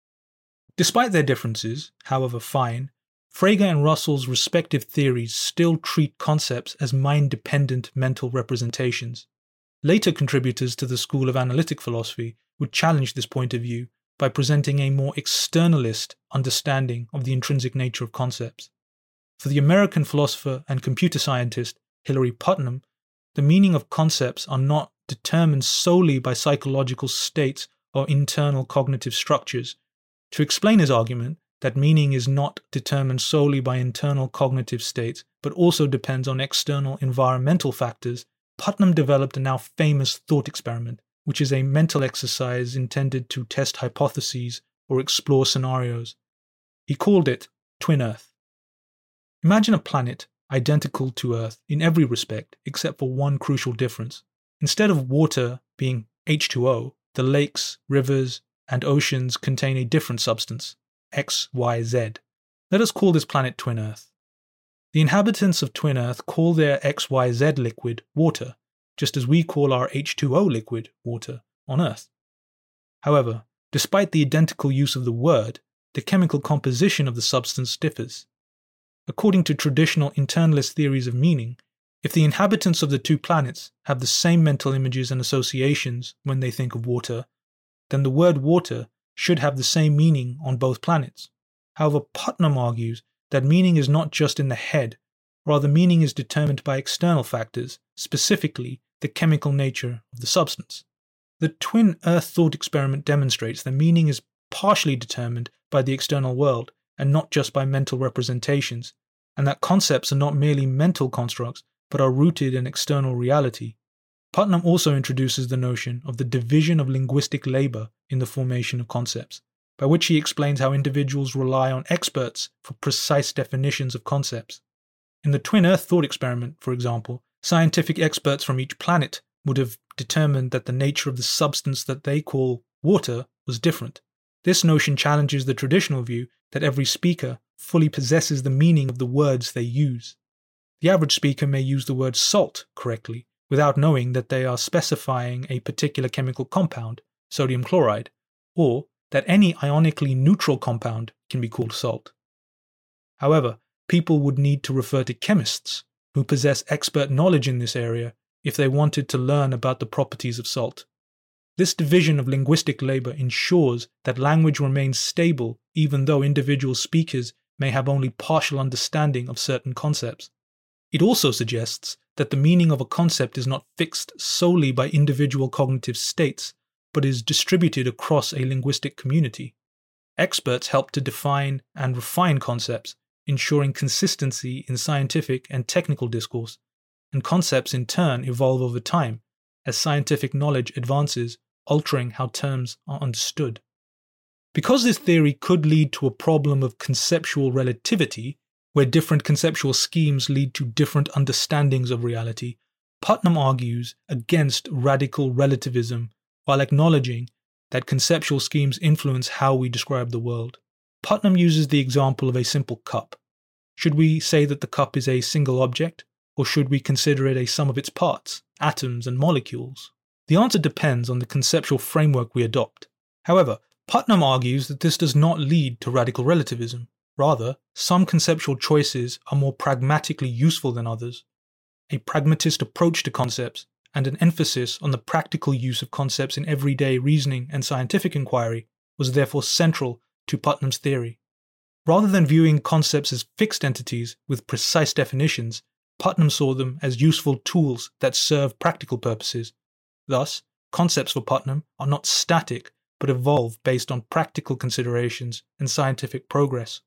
Despite their differences, however fine, Frege and Russell's respective theories still treat concepts as mind-dependent mental representations. Later contributors to the school of analytic philosophy would challenge this point of view by presenting a more externalist understanding of the intrinsic nature of concepts. For the American philosopher and computer scientist Hilary Putnam, the meaning of concepts are not determined solely by psychological states or internal cognitive structures. To explain his argument that meaning is not determined solely by internal cognitive states, but also depends on external environmental factors, Putnam developed a now famous thought experiment, which is a mental exercise intended to test hypotheses or explore scenarios. He called it Twin Earth. Imagine a planet identical to Earth in every respect except for one crucial difference. Instead of water being H two O, the lakes, rivers, and oceans contain a different substance, X Y Z. Let us call this planet Twin Earth. The inhabitants of Twin Earth call their X Y Z liquid water, just as we call our H two O liquid water on Earth. However, despite the identical use of the word, the chemical composition of the substance differs. According to traditional internalist theories of meaning, if the inhabitants of the two planets have the same mental images and associations when they think of water, then the word water should have the same meaning on both planets. However, Putnam argues that meaning is not just in the head, rather meaning is determined by external factors, specifically the chemical nature of the substance. The Twin Earth thought experiment demonstrates that meaning is partially determined by the external world and not just by mental representations, and that concepts are not merely mental constructs but are rooted in external reality. Putnam also introduces the notion of the division of linguistic labor in the formation of concepts, by which he explains how individuals rely on experts for precise definitions of concepts. In the Twin Earth thought experiment, for example, scientific experts from each planet would have determined that the nature of the substance that they call water was different. This notion challenges the traditional view that every speaker fully possesses the meaning of the words they use. The average speaker may use the word salt correctly, without knowing that they are specifying a particular chemical compound, sodium chloride, or that any ionically neutral compound can be called salt. However, people would need to refer to chemists who possess expert knowledge in this area if they wanted to learn about the properties of salt. This division of linguistic labor ensures that language remains stable even though individual speakers may have only partial understanding of certain concepts. It also suggests that the meaning of a concept is not fixed solely by individual cognitive states, but is distributed across a linguistic community. Experts help to define and refine concepts, ensuring consistency in scientific and technical discourse, and concepts in turn evolve over time as scientific knowledge advances, altering how terms are understood. Because this theory could lead to a problem of conceptual relativity, where different conceptual schemes lead to different understandings of reality, Putnam argues against radical relativism while acknowledging that conceptual schemes influence how we describe the world. Putnam uses the example of a simple cup. Should we say that the cup is a single object, or should we consider it a sum of its parts, atoms and molecules? The answer depends on the conceptual framework we adopt. However, Putnam argues that this does not lead to radical relativism. Rather, some conceptual choices are more pragmatically useful than others. A pragmatist approach to concepts and an emphasis on the practical use of concepts in everyday reasoning and scientific inquiry was therefore central to Putnam's theory. Rather than viewing concepts as fixed entities with precise definitions, Putnam saw them as useful tools that serve practical purposes. Thus, concepts for Putnam are not static, but evolve based on practical considerations and scientific progress.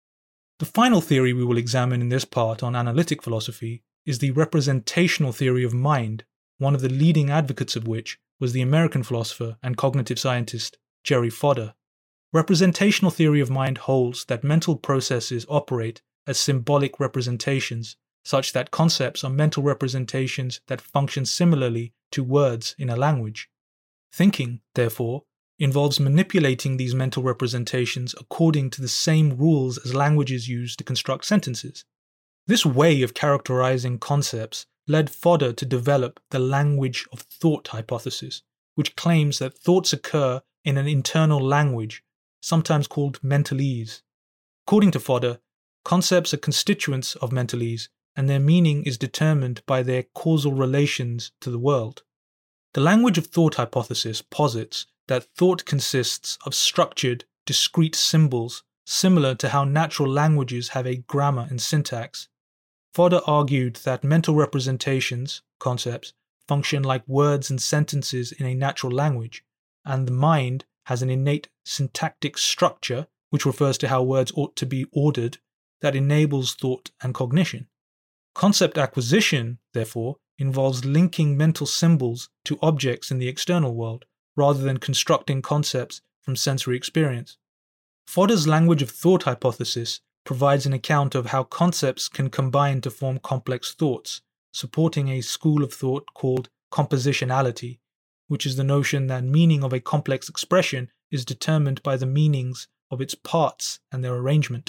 The final theory we will examine in this part on analytic philosophy is the representational theory of mind, one of the leading advocates of which was the American philosopher and cognitive scientist Jerry Fodor. Representational theory of mind holds that mental processes operate as symbolic representations, such that concepts are mental representations that function similarly to words in a language. Thinking, therefore, involves manipulating these mental representations according to the same rules as languages use to construct sentences. This way of characterizing concepts led Fodor to develop the language of thought hypothesis, which claims that thoughts occur in an internal language, sometimes called mentalese. According to Fodor, concepts are constituents of mentalese, and their meaning is determined by their causal relations to the world. The language of thought hypothesis posits that thought consists of structured, discrete symbols, similar to how natural languages have a grammar and syntax. Fodor argued that mental representations, concepts, function like words and sentences in a natural language, and the mind has an innate syntactic structure, which refers to how words ought to be ordered, that enables thought and cognition. Concept acquisition, therefore, involves linking mental symbols to objects in the external world, rather than constructing concepts from sensory experience. Fodor's language of thought hypothesis provides an account of how concepts can combine to form complex thoughts, supporting a school of thought called compositionality, which is the notion that meaning of a complex expression is determined by the meanings of its parts and their arrangement.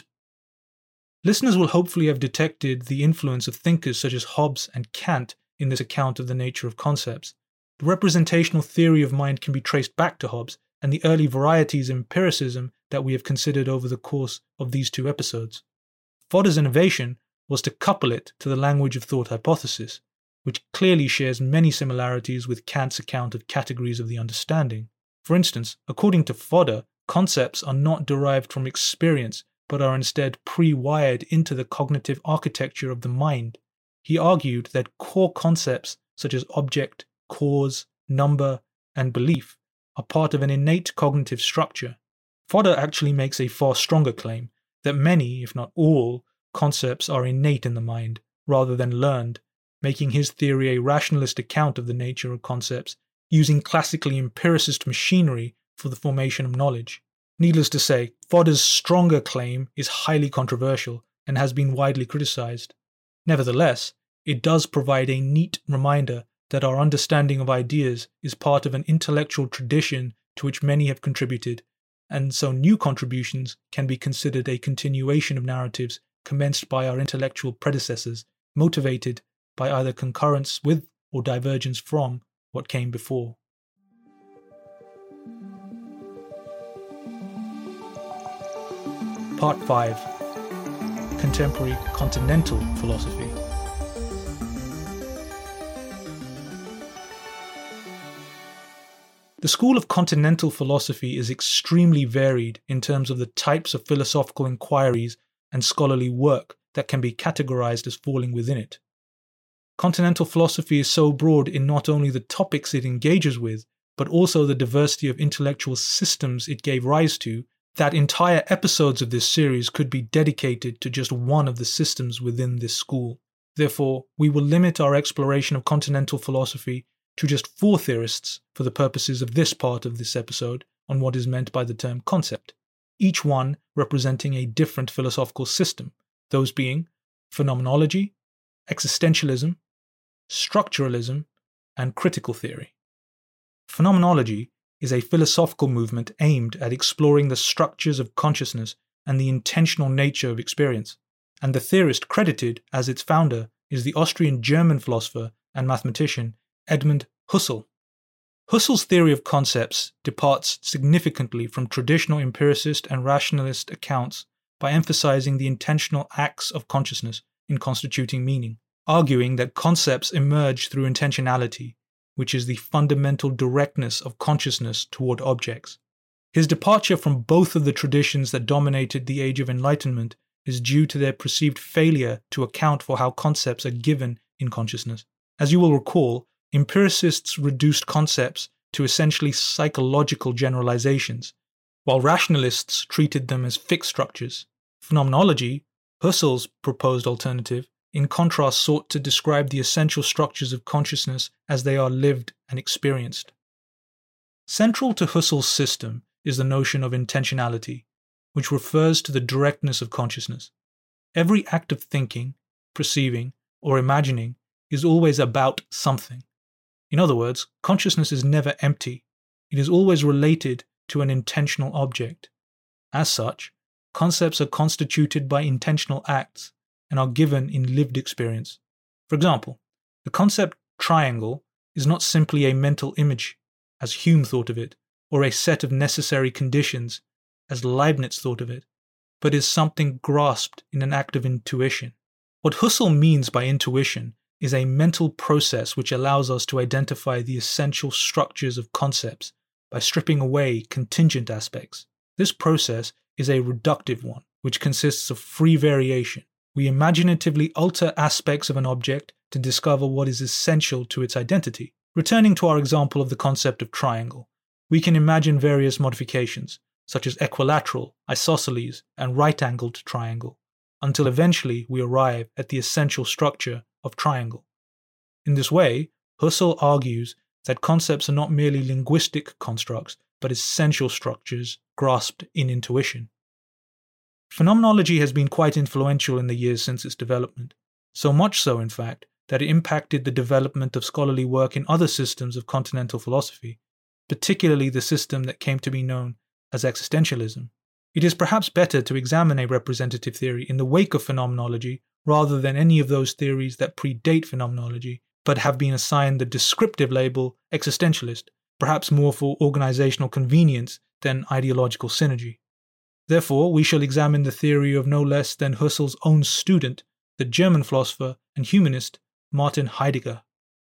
Listeners will hopefully have detected the influence of thinkers such as Hobbes and Kant in this account of the nature of concepts. The representational theory of mind can be traced back to Hobbes and the early varieties of empiricism that we have considered over the course of these two episodes. Fodor's innovation was to couple it to the language of thought hypothesis, which clearly shares many similarities with Kant's account of categories of the understanding. For instance, according to Fodor, concepts are not derived from experience, but are instead pre-wired into the cognitive architecture of the mind. He argued that core concepts such as object, cause, number, and belief are part of an innate cognitive structure. Fodor actually makes a far stronger claim that many, if not all, concepts are innate in the mind, rather than learned, making his theory a rationalist account of the nature of concepts, using classically empiricist machinery for the formation of knowledge. Needless to say, Fodor's stronger claim is highly controversial and has been widely criticized. Nevertheless, it does provide a neat reminder that our understanding of ideas is part of an intellectual tradition to which many have contributed, and so new contributions can be considered a continuation of narratives commenced by our intellectual predecessors, motivated by either concurrence with or divergence from what came before. Part five. Contemporary Continental Philosophy. The school of continental philosophy is extremely varied in terms of the types of philosophical inquiries and scholarly work that can be categorized as falling within it. Continental philosophy is so broad in not only the topics it engages with, but also the diversity of intellectual systems it gave rise to, that entire episodes of this series could be dedicated to just one of the systems within this school. Therefore, we will limit our exploration of continental philosophy to just four theorists for the purposes of this part of this episode on what is meant by the term concept, each one representing a different philosophical system, those being phenomenology, existentialism, structuralism, and critical theory. Phenomenology is a philosophical movement aimed at exploring the structures of consciousness and the intentional nature of experience, and the theorist credited as its founder is the Austrian-German philosopher and mathematician Edmund Husserl. Husserl's theory of concepts departs significantly from traditional empiricist and rationalist accounts by emphasizing the intentional acts of consciousness in constituting meaning, arguing that concepts emerge through intentionality, which is the fundamental directness of consciousness toward objects. His departure from both of the traditions that dominated the Age of Enlightenment is due to their perceived failure to account for how concepts are given in consciousness. As you will recall, empiricists reduced concepts to essentially psychological generalizations, while rationalists treated them as fixed structures. Phenomenology, Husserl's proposed alternative, in contrast sought to describe the essential structures of consciousness as they are lived and experienced. Central to Husserl's system is the notion of intentionality, which refers to the directness of consciousness. Every act of thinking, perceiving, or imagining is always about something. In other words, consciousness is never empty. It is always related to an intentional object. As such, concepts are constituted by intentional acts and are given in lived experience. For example, the concept triangle is not simply a mental image, as Hume thought of it, or a set of necessary conditions, as Leibniz thought of it, but is something grasped in an act of intuition. What Husserl means by intuition is a mental process which allows us to identify the essential structures of concepts by stripping away contingent aspects. This process is a reductive one, which consists of free variation. We imaginatively alter aspects of an object to discover what is essential to its identity. Returning to our example of the concept of triangle, we can imagine various modifications, such as equilateral, isosceles, and right-angled triangle, until eventually we arrive at the essential structure of triangle. In this way, Husserl argues that concepts are not merely linguistic constructs, but essential structures grasped in intuition. Phenomenology has been quite influential in the years since its development, so much so, in fact, that it impacted the development of scholarly work in other systems of continental philosophy, particularly the system that came to be known as existentialism. It is perhaps better to examine a representative theory in the wake of phenomenology rather than any of those theories that predate phenomenology, but have been assigned the descriptive label existentialist, perhaps more for organizational convenience than ideological synergy. Therefore, we shall examine the theory of no less than Husserl's own student, the German philosopher and humanist Martin Heidegger.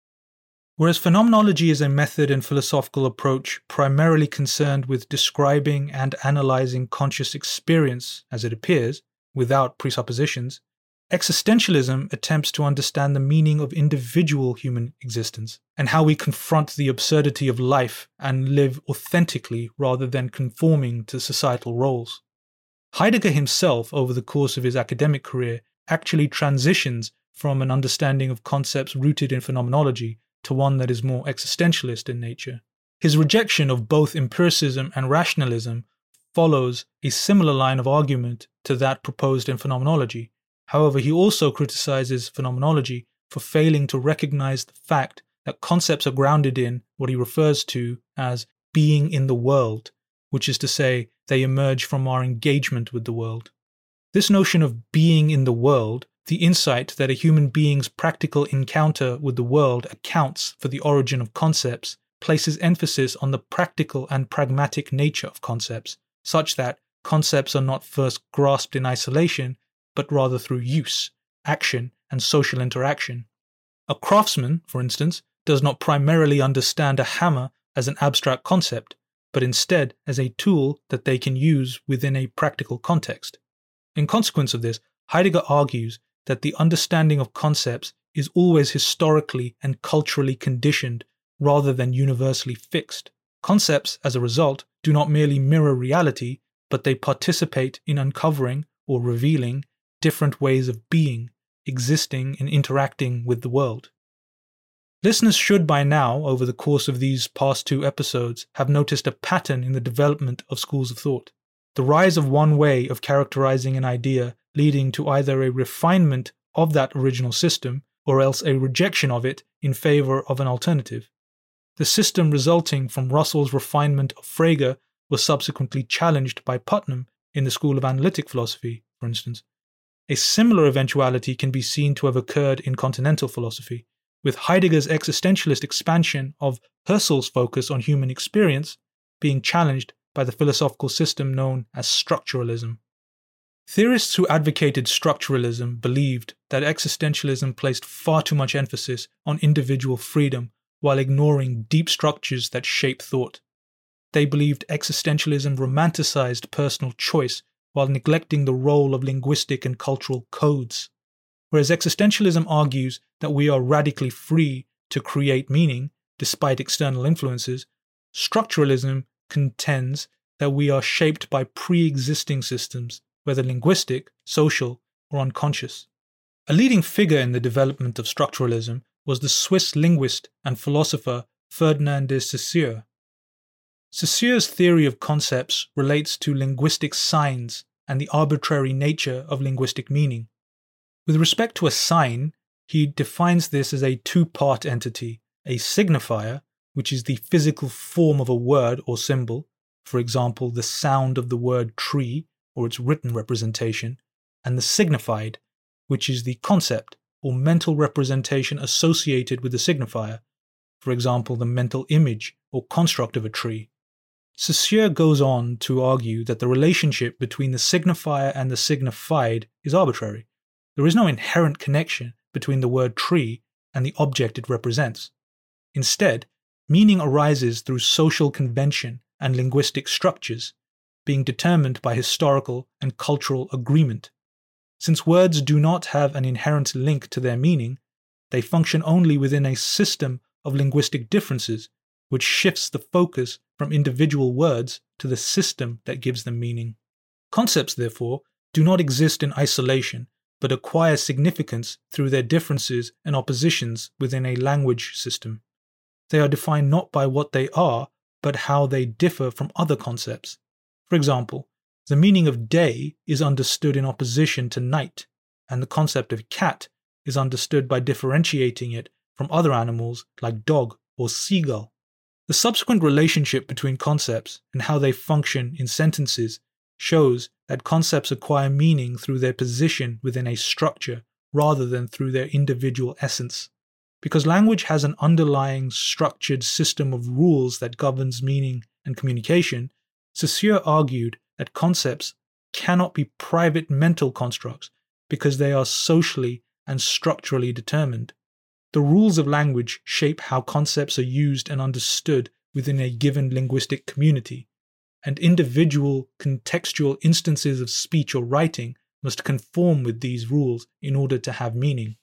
Whereas phenomenology is a method and philosophical approach primarily concerned with describing and analyzing conscious experience as it appears, without presuppositions, existentialism attempts to understand the meaning of individual human existence and how we confront the absurdity of life and live authentically rather than conforming to societal roles. Heidegger himself, over the course of his academic career, actually transitions from an understanding of concepts rooted in phenomenology to one that is more existentialist in nature. His rejection of both empiricism and rationalism follows a similar line of argument to that proposed in phenomenology. However, he also criticizes phenomenology for failing to recognize the fact that concepts are grounded in what he refers to as being in the world, which is to say, they emerge from our engagement with the world. This notion of being in the world, the insight that a human being's practical encounter with the world accounts for the origin of concepts, places emphasis on the practical and pragmatic nature of concepts, such that concepts are not first grasped in isolation, but rather through use, action, and social interaction. A craftsman, for instance, does not primarily understand a hammer as an abstract concept, but instead as a tool that they can use within a practical context. In consequence of this, Heidegger argues that the understanding of concepts is always historically and culturally conditioned rather than universally fixed. Concepts, as a result, do not merely mirror reality, but they participate in uncovering or revealing different ways of being, existing, and interacting with the world. Listeners should by now, over the course of these past two episodes, have noticed a pattern in the development of schools of thought. The rise of one way of characterizing an idea leading to either a refinement of that original system or else a rejection of it in favor of an alternative. The system resulting from Russell's refinement of Frege was subsequently challenged by Putnam in the School of Analytic Philosophy, for instance. A similar eventuality can be seen to have occurred in continental philosophy, with Heidegger's existentialist expansion of Husserl's focus on human experience being challenged by the philosophical system known as structuralism. Theorists who advocated structuralism believed that existentialism placed far too much emphasis on individual freedom while ignoring deep structures that shape thought. They believed existentialism romanticized personal choice while neglecting the role of linguistic and cultural codes. Whereas existentialism argues that we are radically free to create meaning despite external influences, structuralism contends that we are shaped by pre-existing systems, whether linguistic, social, or unconscious. A leading figure in the development of structuralism was the Swiss linguist and philosopher Ferdinand de Saussure. Saussure's theory of concepts relates to linguistic signs and the arbitrary nature of linguistic meaning. With respect to a sign, he defines this as a two-part entity, a signifier, which is the physical form of a word or symbol, for example, the sound of the word tree or its written representation, and the signified, which is the concept or mental representation associated with the signifier, for example, the mental image or construct of a tree. Saussure goes on to argue that the relationship between the signifier and the signified is arbitrary. There is no inherent connection between the word tree and the object it represents. Instead, meaning arises through social convention and linguistic structures, being determined by historical and cultural agreement. Since words do not have an inherent link to their meaning, they function only within a system of linguistic differences, which shifts the focus from individual words to the system that gives them meaning. Concepts, therefore, do not exist in isolation, but acquire significance through their differences and oppositions within a language system. They are defined not by what they are, but how they differ from other concepts. For example, the meaning of day is understood in opposition to night, and the concept of cat is understood by differentiating it from other animals like dog or seagull. The subsequent relationship between concepts and how they function in sentences shows that concepts acquire meaning through their position within a structure rather than through their individual essence. Because language has an underlying structured system of rules that governs meaning and communication, Saussure argued that concepts cannot be private mental constructs because they are socially and structurally determined. The rules of language shape how concepts are used and understood within a given linguistic community, and individual contextual instances of speech or writing must conform with these rules in order to have meaning.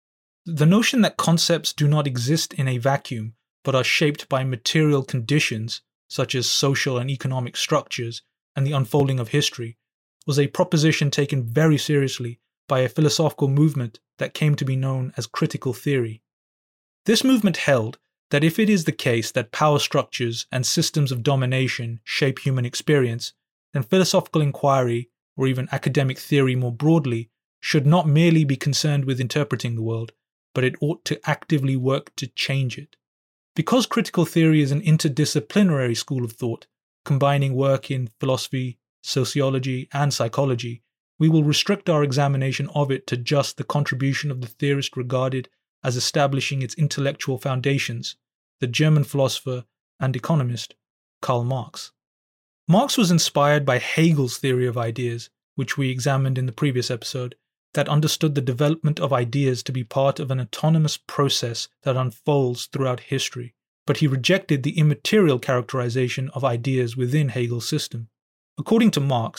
The notion that concepts do not exist in a vacuum but are shaped by material conditions, such as social and economic structures and the unfolding of history, was a proposition taken very seriously by a philosophical movement that came to be known as critical theory. This movement held that if it is the case that power structures and systems of domination shape human experience, then philosophical inquiry, or even academic theory more broadly, should not merely be concerned with interpreting the world, but it ought to actively work to change it. Because critical theory is an interdisciplinary school of thought, combining work in philosophy, sociology, and psychology, we will restrict our examination of it to just the contribution of the theorist regarded as establishing its intellectual foundations, the German philosopher and economist Karl Marx. Marx was inspired by Hegel's theory of ideas, which we examined in the previous episode, that understood the development of ideas to be part of an autonomous process that unfolds throughout history, but he rejected the immaterial characterization of ideas within Hegel's system. According to Marx,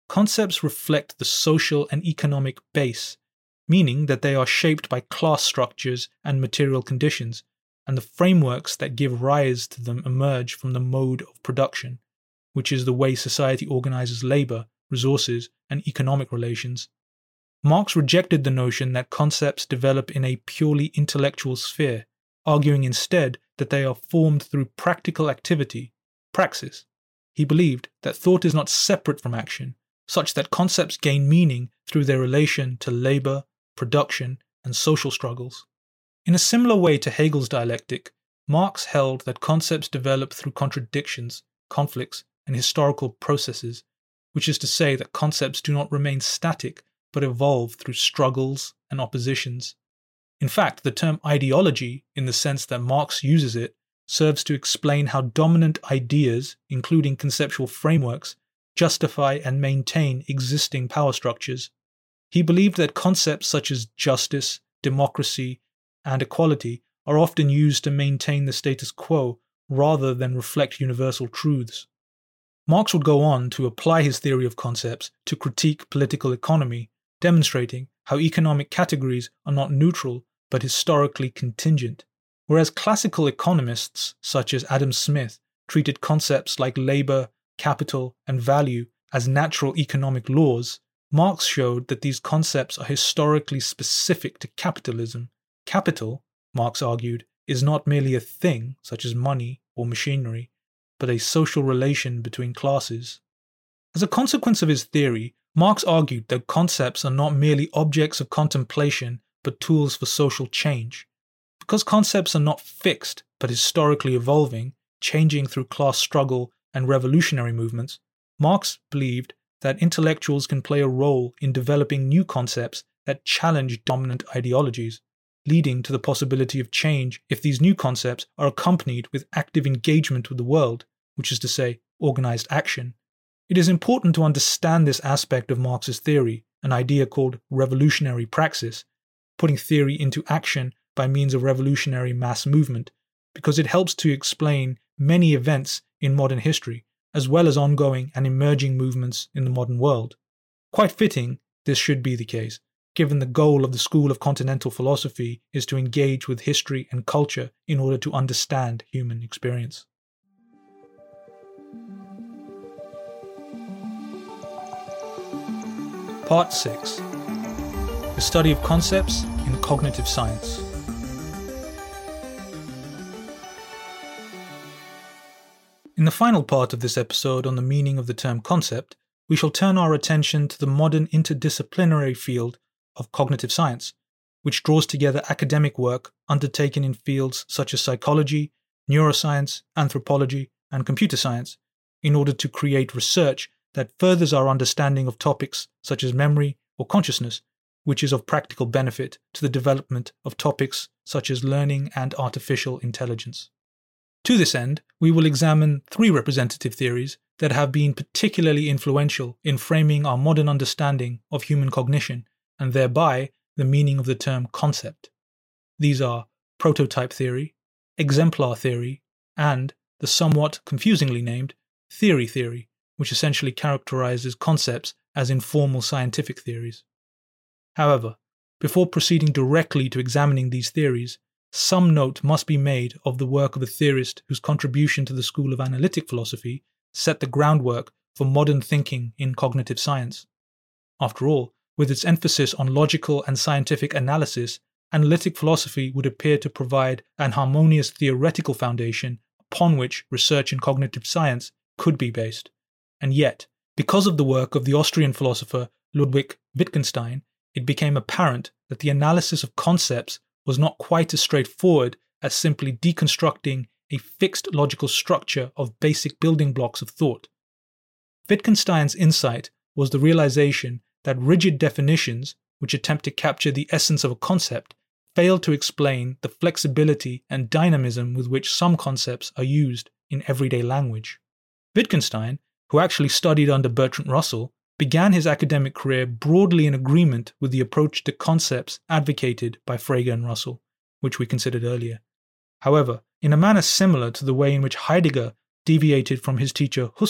concepts reflect the social and economic base, meaning that they are shaped by class structures and material conditions, and the frameworks that give rise to them emerge from the mode of production, which is the way society organizes labor, resources, and economic relations. Marx rejected the notion that concepts develop in a purely intellectual sphere, arguing instead that they are formed through practical activity, praxis. He believed that thought is not separate from action, such that concepts gain meaning through their relation to labor, production, and social struggles. In a similar way to Hegel's dialectic, Marx held that concepts develop through contradictions, conflicts, and historical processes, which is to say that concepts do not remain static but evolve through struggles and oppositions. In fact, the term ideology, in the sense that Marx uses it, serves to explain how dominant ideas, including conceptual frameworks, justify and maintain existing power structures. He believed that concepts such as justice, democracy, and equality are often used to maintain the status quo rather than reflect universal truths. Marx would go on to apply his theory of concepts to critique political economy, demonstrating how economic categories are not neutral but historically contingent. Whereas classical economists such as Adam Smith treated concepts like labor, capital, and value as natural economic laws, Marx showed that these concepts are historically specific to capitalism. Capital, Marx argued, is not merely a thing, such as money or machinery, but a social relation between classes. As a consequence of his theory, Marx argued that concepts are not merely objects of contemplation, but tools for social change. Because concepts are not fixed, but historically evolving, changing through class struggle and revolutionary movements, Marx believed that intellectuals can play a role in developing new concepts that challenge dominant ideologies, leading to the possibility of change if these new concepts are accompanied with active engagement with the world, which is to say, organized action. It is important to understand this aspect of Marx's theory, an idea called revolutionary praxis, putting theory into action by means of revolutionary mass movement, because it helps to explain many events in modern history, as well as ongoing and emerging movements in the modern world. Quite fitting, this should be the case, given the goal of the school of continental philosophy is to engage with history and culture in order to understand human experience. Part six. The study of concepts in cognitive science. In the final part of this episode on the meaning of the term concept, we shall turn our attention to the modern interdisciplinary field of cognitive science, which draws together academic work undertaken in fields such as psychology, neuroscience, anthropology, and computer science, in order to create research that furthers our understanding of topics such as memory or consciousness, which is of practical benefit to the development of topics such as learning and artificial intelligence. To this end, we will examine three representative theories that have been particularly influential in framing our modern understanding of human cognition, and thereby the meaning of the term concept. These are prototype theory, exemplar theory, and the somewhat confusingly named theory theory, which essentially characterizes concepts as informal scientific theories. However, before proceeding directly to examining these theories, some note must be made of the work of a theorist whose contribution to the school of analytic philosophy set the groundwork for modern thinking in cognitive science. After all, with its emphasis on logical and scientific analysis, analytic philosophy would appear to provide an harmonious theoretical foundation upon which research in cognitive science could be based. And yet, because of the work of the Austrian philosopher Ludwig Wittgenstein, it became apparent that the analysis of concepts was not quite as straightforward as simply deconstructing a fixed logical structure of basic building blocks of thought. Wittgenstein's insight was the realization that rigid definitions, which attempt to capture the essence of a concept, fail to explain the flexibility and dynamism with which some concepts are used in everyday language. Wittgenstein, who actually studied under Bertrand Russell, began his academic career broadly in agreement with the approach to concepts advocated by Frege and Russell, which we considered earlier. However, in a manner similar to the way in which Heidegger deviated from his teacher Husserl,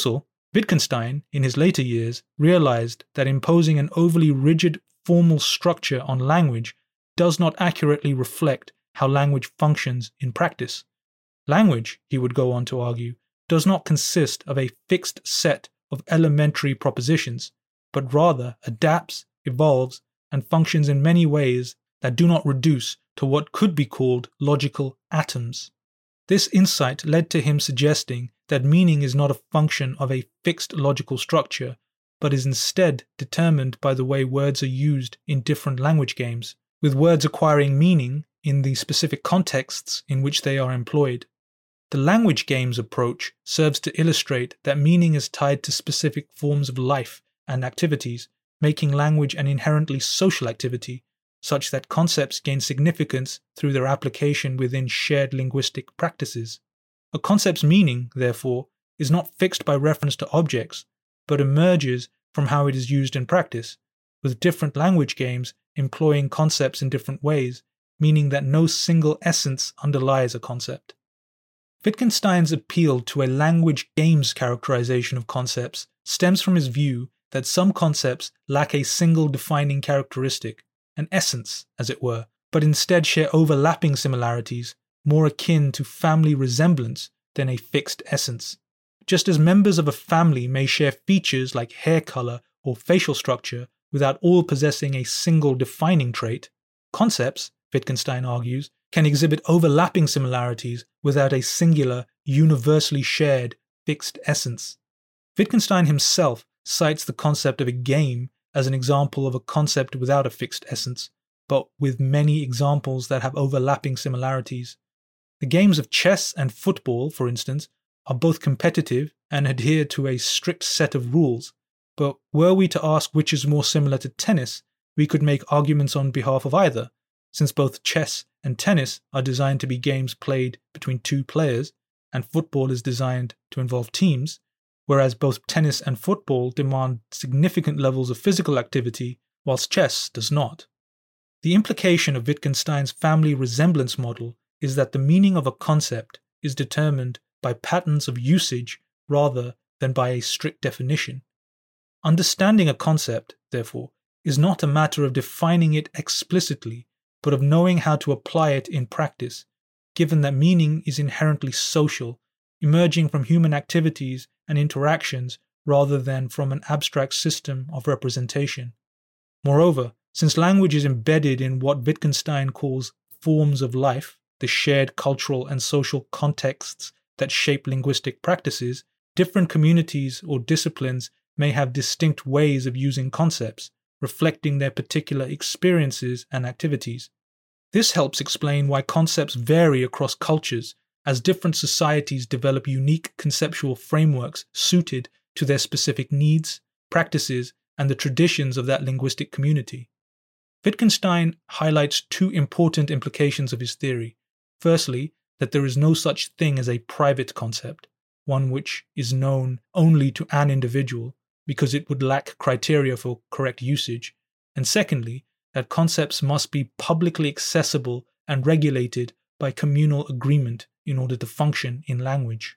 Wittgenstein, in his later years, realized that imposing an overly rigid formal structure on language does not accurately reflect how language functions in practice. Language, he would go on to argue, does not consist of a fixed set of elementary propositions, but rather adapts, evolves, and functions in many ways that do not reduce to what could be called logical atoms. This insight led to him suggesting that meaning is not a function of a fixed logical structure, but is instead determined by the way words are used in different language games, with words acquiring meaning in the specific contexts in which they are employed. The language games approach serves to illustrate that meaning is tied to specific forms of life and activities, making language an inherently social activity, such that concepts gain significance through their application within shared linguistic practices. A concept's meaning, therefore, is not fixed by reference to objects, but emerges from how it is used in practice, with different language games employing concepts in different ways, meaning that no single essence underlies a concept. Wittgenstein's appeal to a language games characterization of concepts stems from his view that some concepts lack a single defining characteristic, an essence, as it were, but instead share overlapping similarities, more akin to family resemblance than a fixed essence. Just as members of a family may share features like hair color or facial structure without all possessing a single defining trait, concepts, Wittgenstein argues, can exhibit overlapping similarities without a singular, universally shared, fixed essence. Wittgenstein himself cites the concept of a game as an example of a concept without a fixed essence, but with many examples that have overlapping similarities. The games of chess and football, for instance, are both competitive and adhere to a strict set of rules, but were we to ask which is more similar to tennis, we could make arguments on behalf of either, since both chess and tennis are designed to be games played between two players, and football is designed to involve teams, whereas both tennis and football demand significant levels of physical activity, whilst chess does not. The implication of Wittgenstein's family resemblance model is that the meaning of a concept is determined by patterns of usage rather than by a strict definition. Understanding a concept, therefore, is not a matter of defining it explicitly, but of knowing how to apply it in practice, given that meaning is inherently social, emerging from human activities and interactions rather than from an abstract system of representation. Moreover, since language is embedded in what Wittgenstein calls forms of life, the shared cultural and social contexts that shape linguistic practices, different communities or disciplines may have distinct ways of using concepts, reflecting their particular experiences and activities. This helps explain why concepts vary across cultures, as different societies develop unique conceptual frameworks suited to their specific needs, practices, and the traditions of that linguistic community. Wittgenstein highlights two important implications of his theory. Firstly, that there is no such thing as a private concept, one which is known only to an individual, because it would lack criteria for correct usage, and secondly, that concepts must be publicly accessible and regulated by communal agreement in order to function in language.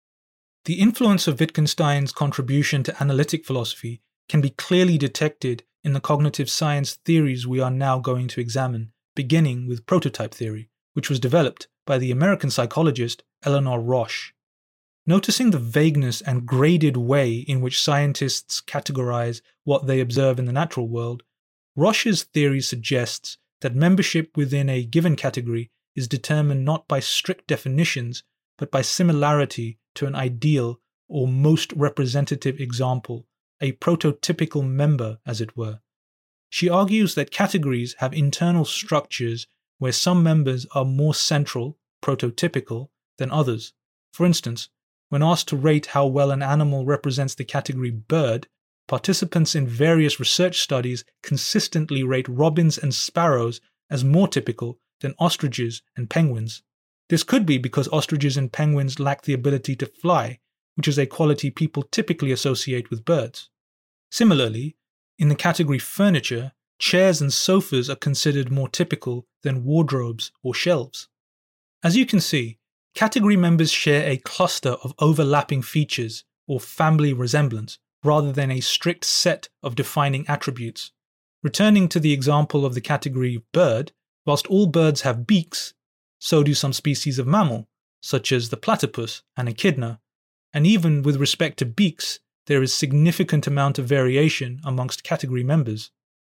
The influence of Wittgenstein's contribution to analytic philosophy can be clearly detected in the cognitive science theories we are now going to examine, beginning with prototype theory, which was developed by the American psychologist Eleanor Rosch. Noticing the vagueness and graded way in which scientists categorize what they observe in the natural world, Rosch's theory suggests that membership within a given category is determined not by strict definitions, but by similarity to an ideal or most representative example, a prototypical member, as it were. She argues that categories have internal structures where some members are more central, prototypical, than others. For instance, when asked to rate how well an animal represents the category bird, participants in various research studies consistently rate robins and sparrows as more typical than ostriches and penguins. This could be because ostriches and penguins lack the ability to fly, which is a quality people typically associate with birds. Similarly, in the category furniture, chairs and sofas are considered more typical than wardrobes or shelves. As you can see, category members share a cluster of overlapping features, or family resemblance, rather than a strict set of defining attributes. Returning to the example of the category bird, whilst all birds have beaks, so do some species of mammal, such as the platypus and echidna, and even with respect to beaks, there is significant amount of variation amongst category members.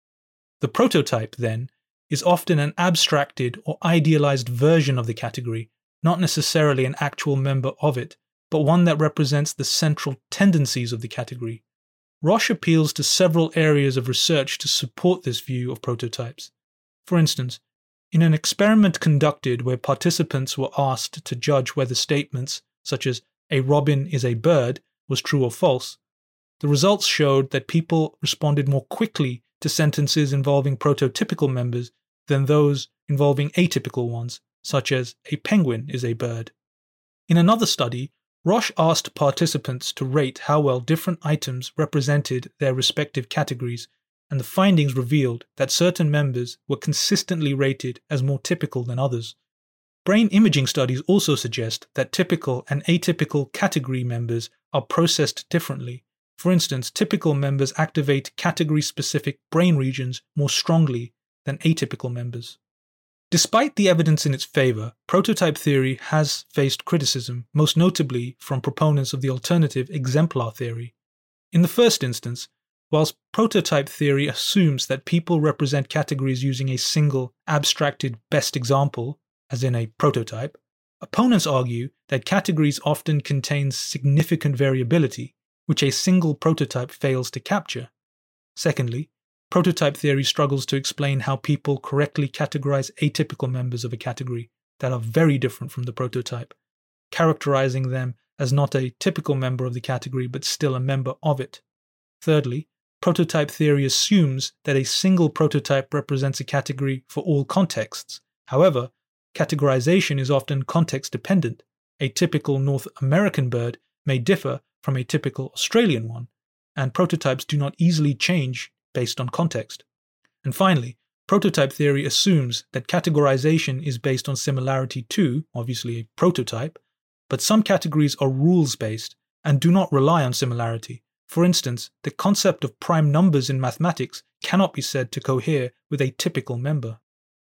The prototype, then, is often an abstracted or idealized version of the category, not necessarily an actual member of it, but one that represents the central tendencies of the category. Roche appeals to several areas of research to support this view of prototypes. For instance, in an experiment conducted where participants were asked to judge whether statements such as "a robin is a bird" was true or false, the results showed that people responded more quickly to sentences involving prototypical members than those involving atypical ones, such as "a penguin is a bird." In another study, Roche asked participants to rate how well different items represented their respective categories, and the findings revealed that certain members were consistently rated as more typical than others. Brain imaging studies also suggest that typical and atypical category members are processed differently. For instance, typical members activate category-specific brain regions more strongly than atypical members. Despite the evidence in its favor, prototype theory has faced criticism, most notably from proponents of the alternative exemplar theory. In the first instance, whilst prototype theory assumes that people represent categories using a single, abstracted best example, as in a prototype, opponents argue that categories often contain significant variability, which a single prototype fails to capture. Secondly, prototype theory struggles to explain how people correctly categorize atypical members of a category that are very different from the prototype, characterizing them as not a typical member of the category but still a member of it. Thirdly, prototype theory assumes that a single prototype represents a category for all contexts. However, categorization is often context-dependent. A typical North American bird may differ from a typical Australian one, and prototypes do not easily change based on context. And finally, prototype theory assumes that categorization is based on similarity to, obviously, a prototype, but some categories are rules-based and do not rely on similarity. For instance, the concept of prime numbers in mathematics cannot be said to cohere with a typical member.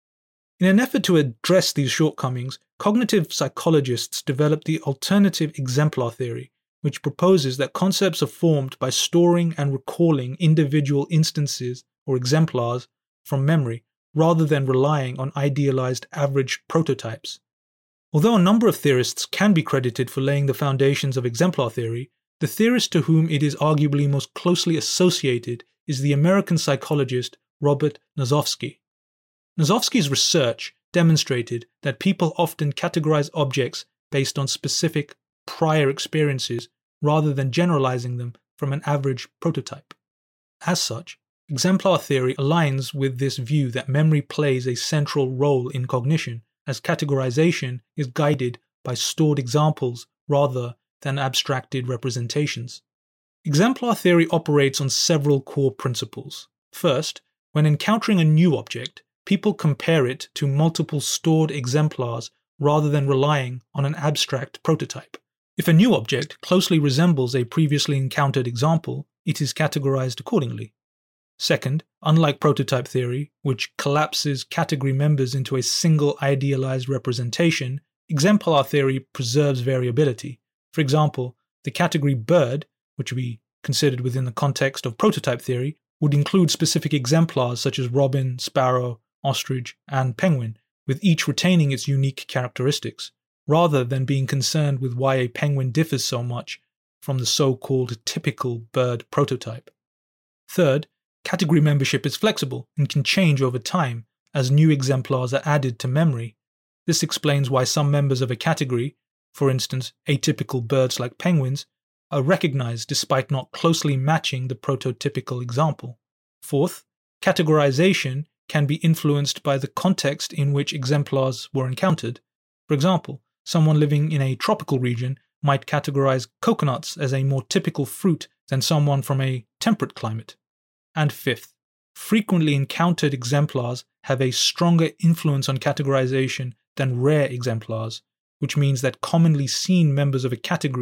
In an effort to address these shortcomings, cognitive psychologists developed the alternative exemplar theory, which proposes that concepts are formed by storing and recalling individual instances or exemplars from memory, rather than relying on idealized average prototypes. Although a number of theorists can be credited for laying the foundations of exemplar theory, the theorist to whom it is arguably most closely associated is the American psychologist Robert Nossovsky. Nossovsky's research demonstrated that people often categorize objects based on specific prior experiences rather than generalizing them from an average prototype. As such, exemplar theory aligns with this view that memory plays a central role in cognition, as categorization is guided by stored examples rather than abstracted representations. Exemplar theory operates on several core principles. First, when encountering a new object, people compare it to multiple stored exemplars rather than relying on an abstract prototype. If a new object closely resembles a previously encountered example, it is categorized accordingly. Second, unlike prototype theory, which collapses category members into a single idealized representation, exemplar theory preserves variability. For example, the category bird, which we considered within the context of prototype theory, would include specific exemplars such as robin, sparrow, ostrich, and penguin, with each retaining its unique characteristics, rather than being concerned with why a penguin differs so much from the so-called typical bird prototype. Third, category membership is flexible and can change over time as new exemplars are added to memory. This explains why some members of a category, for instance atypical birds like penguins, are recognized despite not closely matching the prototypical example. Fourth, categorization can be influenced by the context in which exemplars were encountered. For example, someone living in a tropical region might categorize coconuts as a more typical fruit than someone from a temperate climate. And fifth, frequently encountered exemplars have a stronger influence on categorization than rare exemplars, which means that commonly seen members of a category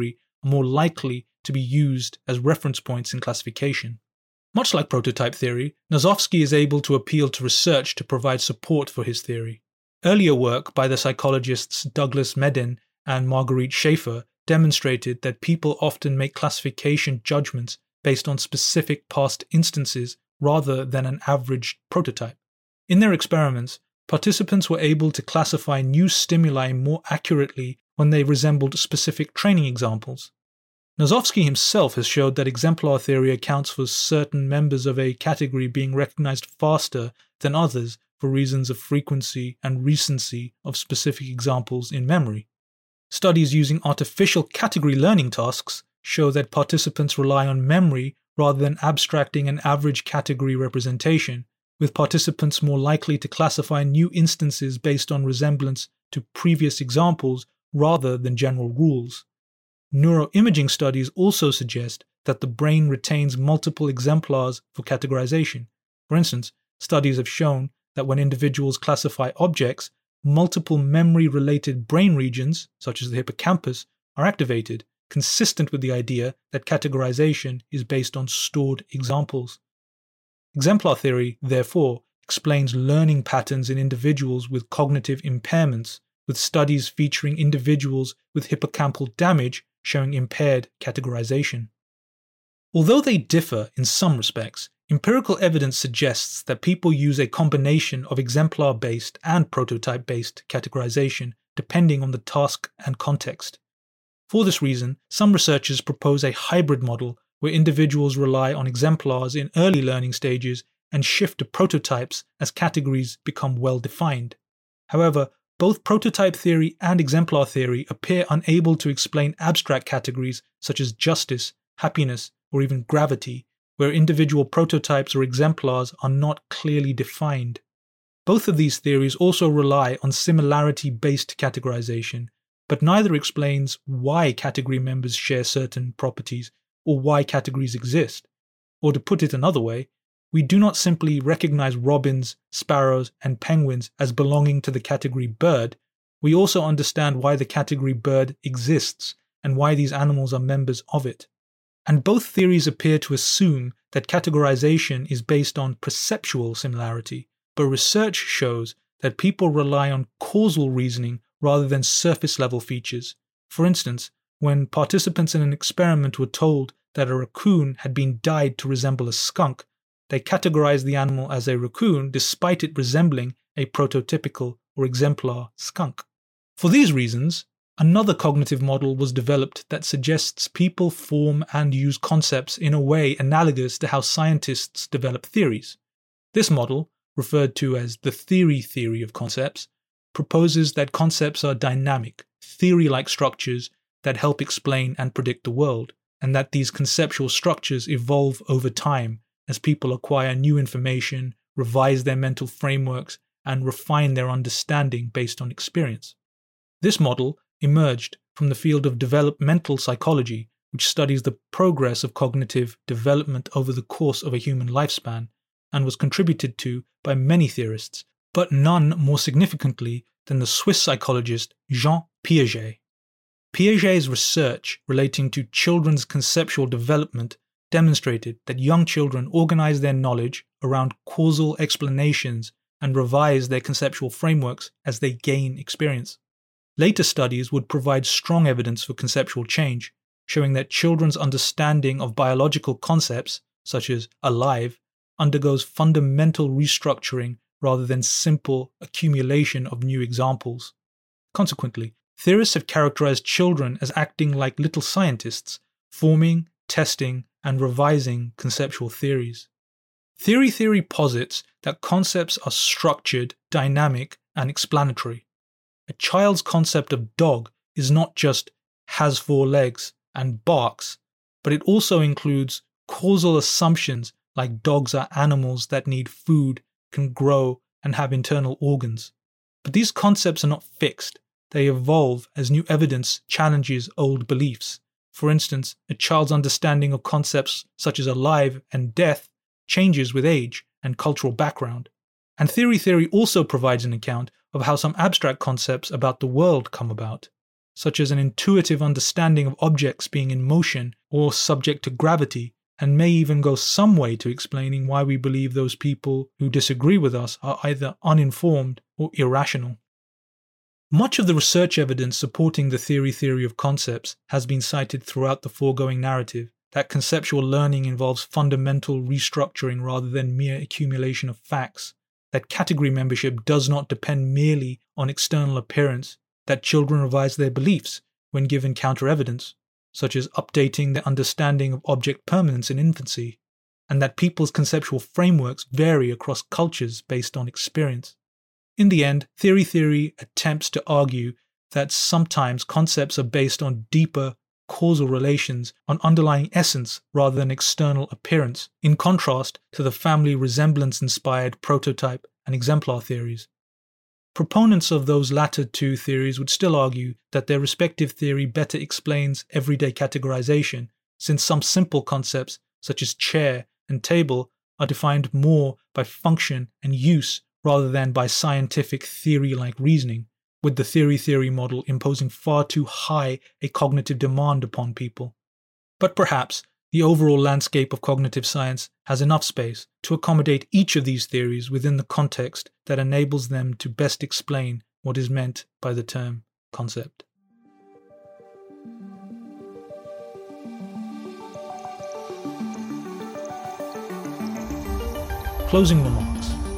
are more likely to be used as reference points in classification. Much like prototype theory, Nosovsky is able to appeal to research to provide support for his theory. Earlier work by the psychologists Douglas Medin and Marguerite Schaefer demonstrated that people often make classification judgments based on specific past instances rather than an average prototype. In their experiments, participants were able to classify new stimuli more accurately when they resembled specific training examples. Nosovsky himself has showed that exemplar theory accounts for certain members of a category being recognized faster than others for reasons of frequency and recency of specific examples in memory. Studies using artificial category learning tasks show that participants rely on memory rather than abstracting an average category representation, with participants more likely to classify new instances based on resemblance to previous examples rather than general rules. Neuroimaging studies also suggest that the brain retains multiple exemplars for categorization. For instance, studies have shown that when individuals classify objects, multiple memory-related brain regions, such as the hippocampus, are activated, consistent with the idea that categorization is based on stored examples. Exemplar theory, therefore, explains learning patterns in individuals with cognitive impairments, with studies featuring individuals with hippocampal damage showing impaired categorization. Although they differ in some respects, empirical evidence suggests that people use a combination of exemplar-based and prototype-based categorization depending on the task and context. For this reason, some researchers propose a hybrid model where individuals rely on exemplars in early learning stages and shift to prototypes as categories become well-defined. However, both prototype theory and exemplar theory appear unable to explain abstract categories such as justice, happiness, or even gravity, where individual prototypes or exemplars are not clearly defined. Both of these theories also rely on similarity-based categorization, but neither explains why category members share certain properties or why categories exist. Or to put it another way, we do not simply recognize robins, sparrows, and penguins as belonging to the category bird, we also understand why the category bird exists and why these animals are members of it. And both theories appear to assume that categorization is based on perceptual similarity, but research shows that people rely on causal reasoning rather than surface-level features. For instance, when participants in an experiment were told that a raccoon had been dyed to resemble a skunk, they categorized the animal as a raccoon despite it resembling a prototypical or exemplar skunk. For these reasons, another cognitive model was developed that suggests people form and use concepts in a way analogous to how scientists develop theories. This model, referred to as the theory theory of concepts, proposes that concepts are dynamic, theory-like structures that help explain and predict the world, and that these conceptual structures evolve over time as people acquire new information, revise their mental frameworks, and refine their understanding based on experience. This model emerged from the field of developmental psychology, which studies the progress of cognitive development over the course of a human lifespan, and was contributed to by many theorists, but none more significantly than the Swiss psychologist Jean Piaget. Piaget's research relating to children's conceptual development demonstrated that young children organize their knowledge around causal explanations and revise their conceptual frameworks as they gain experience. Later studies would provide strong evidence for conceptual change, showing that children's understanding of biological concepts, such as alive, undergoes fundamental restructuring rather than simple accumulation of new examples. Consequently, theorists have characterized children as acting like little scientists, forming, testing, and revising conceptual theories. Theory theory posits that concepts are structured, dynamic, and explanatory. A child's concept of dog is not just has four legs and barks, but it also includes causal assumptions like dogs are animals that need food, can grow, and have internal organs. But these concepts are not fixed. They evolve as new evidence challenges old beliefs. For instance, a child's understanding of concepts such as alive and death changes with age and cultural background. And theory theory also provides an account of how some abstract concepts about the world come about. such as an intuitive understanding of objects being in motion or subject to gravity, and may even go some way to explaining why we believe those people who disagree with us are either uninformed or irrational. Much of the research evidence supporting the theory theory of concepts has been cited throughout the foregoing narrative, that conceptual learning involves fundamental restructuring rather than mere accumulation of facts, that category membership does not depend merely on external appearance, that children revise their beliefs when given counter-evidence, such as updating their understanding of object permanence in infancy, and that people's conceptual frameworks vary across cultures based on experience. In the end, theory theory attempts to argue that sometimes concepts are based on deeper causal relations, on underlying essence rather than external appearance, in contrast to the family resemblance-inspired prototype and exemplar theories. Proponents of those latter two theories would still argue that their respective theory better explains everyday categorization, since some simple concepts, such as chair and table, are defined more by function and use rather than by scientific theory-like reasoning, with the theory-theory model imposing far too high a cognitive demand upon people. But perhaps the overall landscape of cognitive science has enough space to accommodate each of these theories within the context that enables them to best explain what is meant by the term concept. Closing remarks.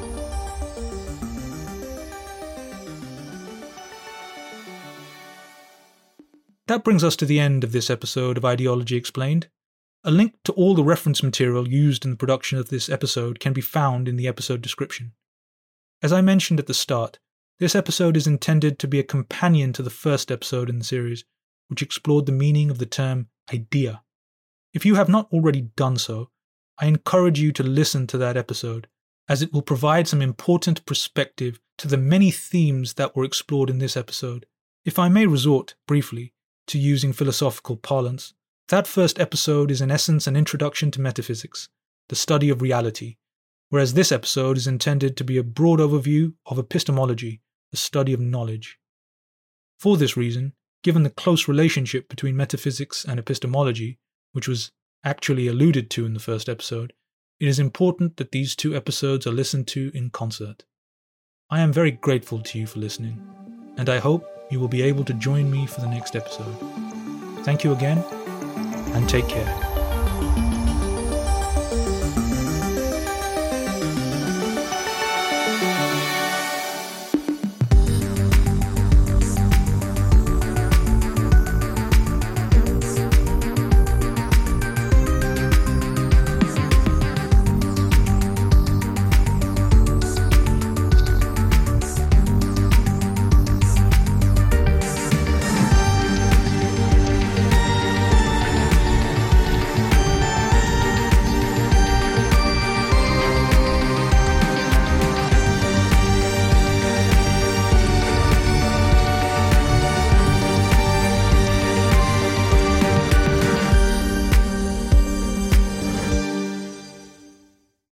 That brings us to the end of this episode of Ideology Explained. A link to all the reference material used in the production of this episode can be found in the episode description. As I mentioned at the start, this episode is intended to be a companion to the first episode in the series, which explored the meaning of the term idea. If you have not already done so, I encourage you to listen to that episode, as it will provide some important perspective to the many themes that were explored in this episode. If I may resort, briefly, to using philosophical parlance, that first episode is in essence an introduction to metaphysics, the study of reality, whereas this episode is intended to be a broad overview of epistemology, the study of knowledge. For this reason, given the close relationship between metaphysics and epistemology, which was actually alluded to in the first episode, it is important that these two episodes are listened to in concert. I am very grateful to you for listening, and I hope you will be able to join me for the next episode. Thank you again, and take care.